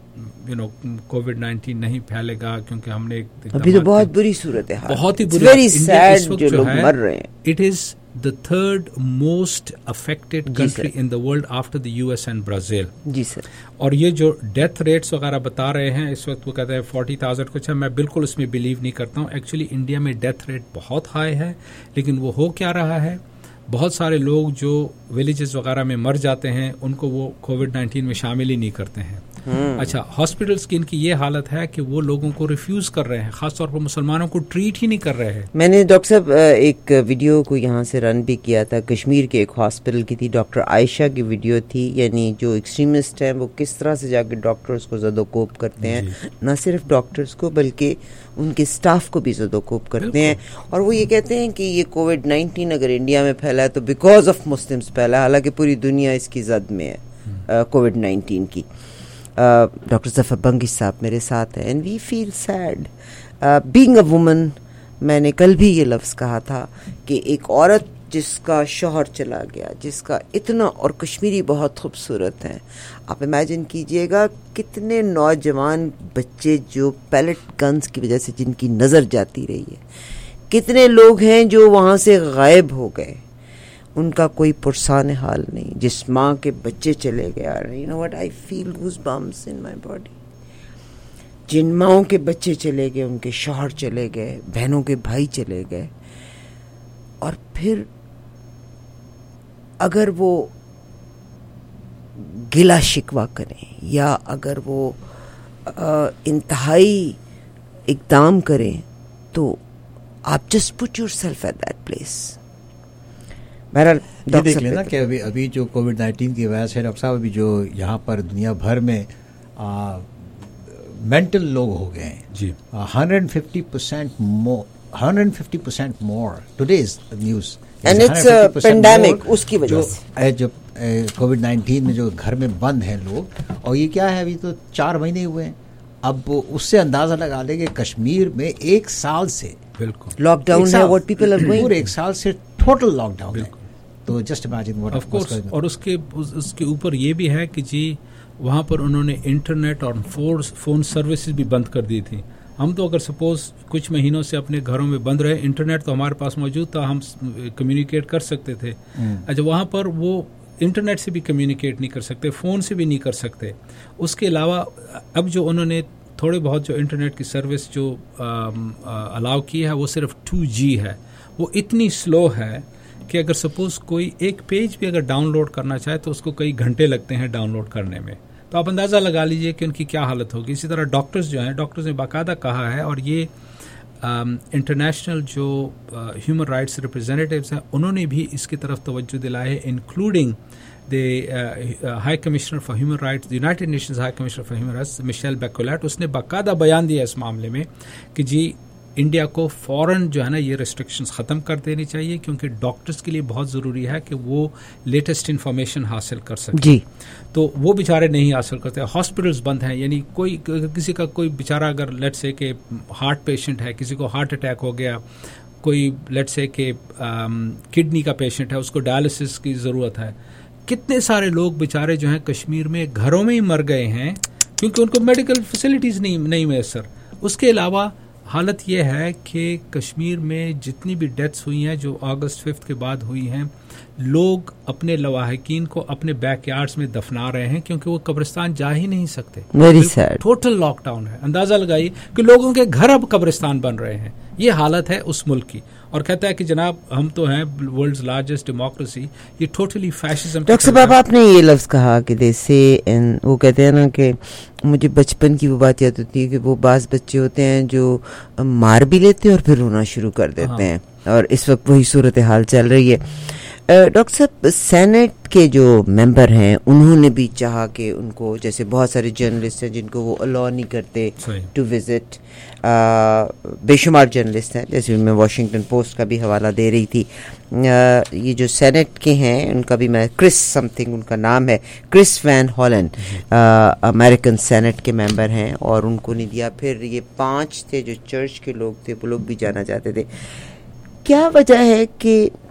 कोविड-19 नहीं फैलेगा, क्योंकि हमने अभी तो बहुत बुरी सूरत है, बहुत ही बुरी. वेरी सैड जो लोग मर रहे हैं. It is the third most affected country in the world after the US and Brazil. जी सर. और ये जो डेथ रेट्स वगैरह बता रहे हैं इस वक्त, वो कहते हैं 40,000 कुछ है, मैं बिल्कुल इसमें बिलीव नहीं करता हूँ. एक्चुअली इंडिया में डेथ रेट बहुत हाई है, लेकिन वो हो क्या रहा है, बहुत सारे लोग जो विलेजेस वगैरह में मर जाते हैं उनको वो कोविड-19 में शामिल ही नहीं करते हैं. अच्छा, हॉस्पिटल्स की इनकी ये हालत है कि वो लोगों को रिफ्यूज कर रहे हैं, खासतौर पर मुसलमानों को ट्रीट ही नहीं कर रहे हैं. मैंने डॉक्टर साहब एक वीडियो को यहाँ से रन भी किया था, कश्मीर के एक हॉस्पिटल की थी, डॉक्टर आयशा की वीडियो थी. यानी जो एक्सट्रीमिस्ट हैं वो किस तरह से जाके डॉक्टर्स को ज़दोकोप करते हैं, न सिर्फ डॉक्टर्स को बल्कि उनके स्टाफ को भी ज़दोकोप करते हैं. और वो ये कहते हैं कि ये कोविड-19 अगर इंडिया में फैला है तो बिकॉज ऑफ मुस्लिम्स फैला, हालांकि पूरी दुनिया इसकी जद में है कोविड-19 की. डॉक्टर जफर बंगी साहब मेरे साथ हैं, and we feel sad being a woman. मैंने कल भी ये लफ्ज़ कहा था कि एक औरत जिसका शौहर चला गया, जिसका इतना, और कश्मीरी बहुत खूबसूरत हैं, आप इमेजिन कीजिएगा कितने नौजवान बच्चे जो पैलेट गन्स की वजह से जिनकी नज़र जाती रही है, कितने लोग हैं जो वहाँ से गायब हो गए, उनका कोई पुरसान हाल नहीं. जिस माँ के बच्चे चले गए, you know what, I feel goosebumps in my body. जिन माओं के बच्चे चले गए, उनके शौहर चले गए, बहनों के भाई चले गए, और फिर अगर वो गिला शिकवा करें या अगर वो इंतहाई इक़दाम करें, तो आप just put yourself at that place. بہرحال یہ دیکھ لینا کہ ابھی جو کووڈ-19 کی وجہ سے ڈاکٹر صاحب ابھی جو یہاں پر دنیا بھر میں مینٹل لوگ ہو گئے ہیں جی 150% more today's news and it's a pandemic اس کی وجہ سے جو کووڈ-19 میں جو گھر میں بند ہیں لوگ, اور یہ کیا ہے ابھی تو 4 مہینے ہوئے ہیں. اب اس سے اندازہ لگا لیں کہ کشمیر میں 1 سال سے بالکل لاک ڈاؤن ہے, what people are going, پورے 1 سال سے ٹوٹل لاک ڈاؤن ہے. تو just imagine what of course. اور اس کے اوپر یہ بھی ہے کہ جی وہاں پر انہوں نے انٹرنیٹ اور فون سروسز بھی بند کر دی تھی. ہم تو اگر سپوز کچھ مہینوں سے اپنے گھروں میں بند رہے, انٹرنیٹ تو ہمارے پاس موجود تھا, ہم کمیونیکیٹ کر سکتے تھے. اچھا وہاں پر وہ انٹرنیٹ سے بھی کمیونیکیٹ نہیں کر سکتے, فون سے بھی نہیں کر سکتے. اس کے علاوہ اب جو انہوں نے تھوڑے بہت جو انٹرنیٹ کی سروس جو الاؤ کی ہے وہ صرف 2G ہے. وہ اتنی سلو ہے کہ اگر سپوز کوئی ایک پیج بھی اگر ڈاؤن لوڈ کرنا چاہے تو اس کو کئی گھنٹے لگتے ہیں ڈاؤن لوڈ کرنے میں. تو آپ اندازہ لگا لیجئے کہ ان کی کیا حالت ہوگی. اسی طرح ڈاکٹرز جو ہیں, ڈاکٹرز نے باقاعدہ کہا ہے, اور یہ انٹرنیشنل جو ہیومن رائٹس ریپرزینٹیوز ہیں انہوں نے بھی اس کی طرف توجہ دلائی ہے, including the high commissioner for human rights, United Nations high commissioner for human rights Michelle Bachelet. اس نے باقاعدہ بیان دیا اس معاملے میں کہ جی انڈیا کو فوراً جو ہے نا یہ ریسٹرکشنز ختم کر دینی چاہیے, کیونکہ ڈاکٹرز کے لیے بہت ضروری ہے کہ وہ لیٹسٹ انفارمیشن حاصل کر سکیں. جی تو وہ بیچارے نہیں حاصل کرتے. ہاسپٹلز بند ہیں, یعنی کسی کا کوئی بیچارہ اگر لیٹ سے کہ ہارٹ پیشنٹ ہے, کسی کو ہارٹ اٹیک ہو گیا, کوئی لیٹ سے کہ کڈنی کا پیشنٹ ہے, اس کو ڈائلسس کی ضرورت ہے. کتنے سارے لوگ بیچارے جو ہیں کشمیر میں گھروں میں ہی مر گئے ہیں کیونکہ ان کو میڈیکل فیسلٹیز نہیں میسر. اس کے علاوہ حالت یہ ہے کہ کشمیر میں جتنی بھی ڈیتھس ہوئی ہیں جو اگست 5 کے بعد ہوئی ہیں, لوگ اپنے لواحقین کو اپنے بیک یارڈز میں دفنا رہے ہیں کیونکہ وہ قبرستان جا ہی نہیں سکتے. ٹوٹل لاک ڈاؤن ہے. اندازہ لگائیے کہ لوگوں کے گھر اب قبرستان بن رہے ہیں. یہ حالت ہے اس ملک کی, اور کہتا ہے کہ جناب ہم تو ہیں ورلڈز لارجسٹ ڈیموکریسی. یہ ٹوٹلی فیشزم. ڈاکٹر صاحب آپ نے یہ لفظ کہا کہ جیسے وہ کہتے ہیں نا کہ مجھے بچپن کی وہ بات یاد ہوتی ہے کہ وہ بعض بچے ہوتے ہیں جو مار بھی لیتے ہیں اور پھر رونا شروع کر دیتے ہیں, اور اس وقت وہی صورتحال چل رہی ہے. ڈاکٹر صاحب سینٹ کے جو ممبر ہیں انہوں نے بھی چاہا کہ ان کو, جیسے بہت سارے جرنلسٹ ہیں جن کو وہ الاؤ نہیں کرتے ٹو وزٹ, بے شمار جرنلسٹ ہیں, جیسے میں واشنگٹن پوسٹ کا بھی حوالہ دے رہی تھی. یہ جو سینٹ کے ہیں ان کا بھی میں کرس سم تھنگ ان کا نام ہے, Chris Van Hollen American senate کے ممبر ہیں, اور ان کو نہیں دیا. پھر یہ 5 تھے جو چرچ کے لوگ تھے, وہ لوگ بھی جانا چاہتے تھے. کیا وجہ ہے کہ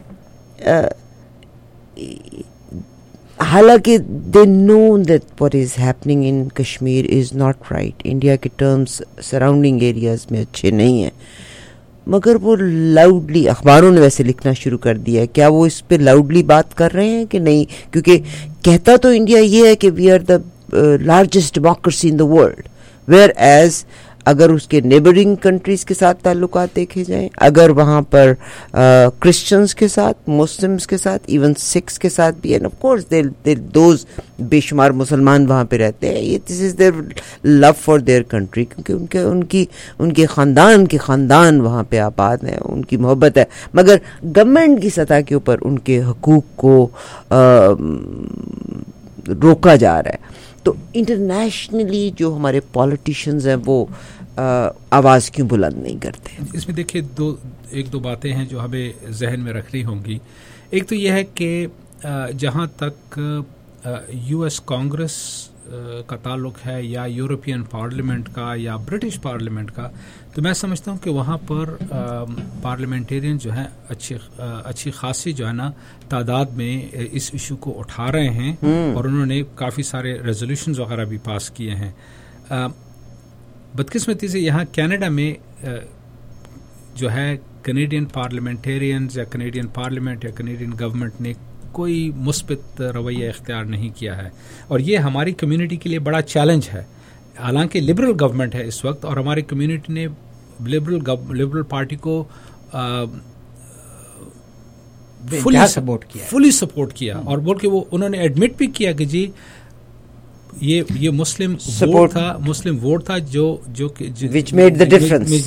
حالانکہ they know that what is happening in Kashmir is not right, India کے ٹرمز سراؤنڈنگ ایریاز میں اچھے نہیں ہیں, مگر وہ لاؤڈلی اخباروں نے ویسے لکھنا شروع کر دیا ہے. کیا وہ اس پہ لاؤڈلی بات کر رہے ہیں کہ نہیں؟ کیونکہ کہتا تو انڈیا یہ ہے کہ we are the largest democracy in the world, whereas اگر اس کے نیبرنگ کنٹریز کے ساتھ تعلقات دیکھے جائیں, اگر وہاں پر کرسچنز کے ساتھ, مسلمز کے ساتھ, ایون سکھس کے ساتھ بھی, اینڈ آف کورس دوز بے شمار مسلمان وہاں پہ رہتے ہیں, یہ this is their love for their country, کیونکہ ان کے خاندان وہاں پہ آباد ہیں, ان کی محبت ہے. مگر گورنمنٹ کی سطح کے اوپر ان کے حقوق کو روکا جا رہا ہے. تو انٹرنیشنلی جو ہمارے پولیٹیشینز ہیں وہ آواز کیوں بلند نہیں کرتے؟ اس میں دیکھیے ایک دو باتیں ہیں جو ہمیں ذہن میں رکھنی ہوں گی. ایک تو یہ ہے کہ جہاں تک یو ایس کانگریس کا تعلق ہے, یا یورپین پارلیمنٹ کا, یا برٹش پارلیمنٹ کا, تو میں سمجھتا ہوں کہ وہاں پر پارلیمنٹیرین جو ہیں اچھی خاصی جو ہے نا تعداد میں اس ایشو کو اٹھا رہے ہیں, اور انہوں نے کافی سارے ریزولوشنز وغیرہ بھی پاس کیے ہیں. بدقسمتی سے یہاں کینیڈا میں جو ہے کینیڈین پارلیمنٹیرینز یا کینیڈین پارلیمنٹ یا کینیڈین گورنمنٹ نے کوئی مثبت رویہ اختیار نہیں کیا ہے, اور یہ ہماری کمیونٹی کے لیے بڑا چیلنج ہے. حالانکہ لبرل گورنمنٹ ہے اس وقت, اور ہماری کمیونٹی نے لبرل پارٹی کو فلی سپورٹ کیا, اور بول کے وہ انہوں نے ایڈمٹ بھی کیا کہ جی یہ مسلم ووٹ تھا جو which made the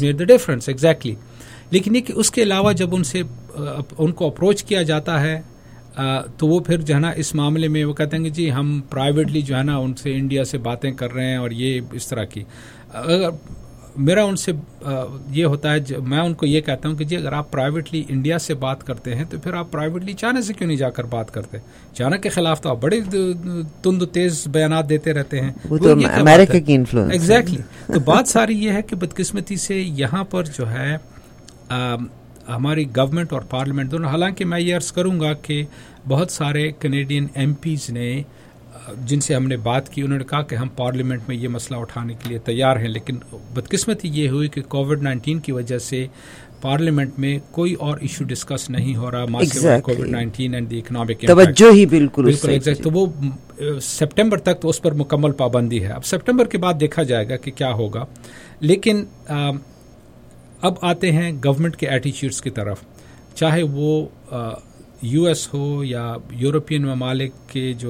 difference. exactly. لیکن یہ کہ اس کے علاوہ جب ان کو اپروچ کیا جاتا ہے तो वो फिर जो है ना इस मामले में वो कहते हैं कि जी हम प्राइवेटली जो है ना उनसे इंडिया से बातें कर रहे हैं और ये इस तरह की। अगर मेरा उनसे ये होता है, मैं उनको ये कहता हूँ कि जी अगर आप प्राइवेटली इंडिया से बात करते हैं तो फिर आप प्राइवेटली चाइना से क्यों नहीं जाकर बात करते? चाइना के खिलाफ तो आप बड़े तुंद तेज बयानात देते रहते हैं, वो तो अमेरिका की इन्फ्लुएंस। एग्जैक्टली। तो बात सारी ये है कि बदकिस्मती से यहाँ पर जो है हमारी गवर्नमेंट और पार्लियामेंट दोनों, हालांकि मैं ये अर्ज़ करूँगा कि बहुत सारे कैनेडियन एमपीज़ ने जिनसे हमने बात की, उन्होंने कहा कि हम पार्लियामेंट में ये मसला उठाने के लिए तैयार हैं, लेकिन बदकिस्मती ये हुई कि कोविड-19 की वजह से पार्लियामेंट में कोई और इशू डिस्कस नहीं हो रहा कोविड-19 एंड द इकोनॉमिक इम्पैक्ट। तवज्जो ही बिल्कुल एग्जैक्ट। तो वो सितंबर तक तो उस पर मुकम्मल पाबंदी है। अब सितंबर के बाद देखा जाएगा कि क्या होगा। लेकिन अब आते हैं गवर्नमेंट के एटीट्यूड्स की तरफ, चाहे वो यूएस हो या यूरोपियन ममालिक के जो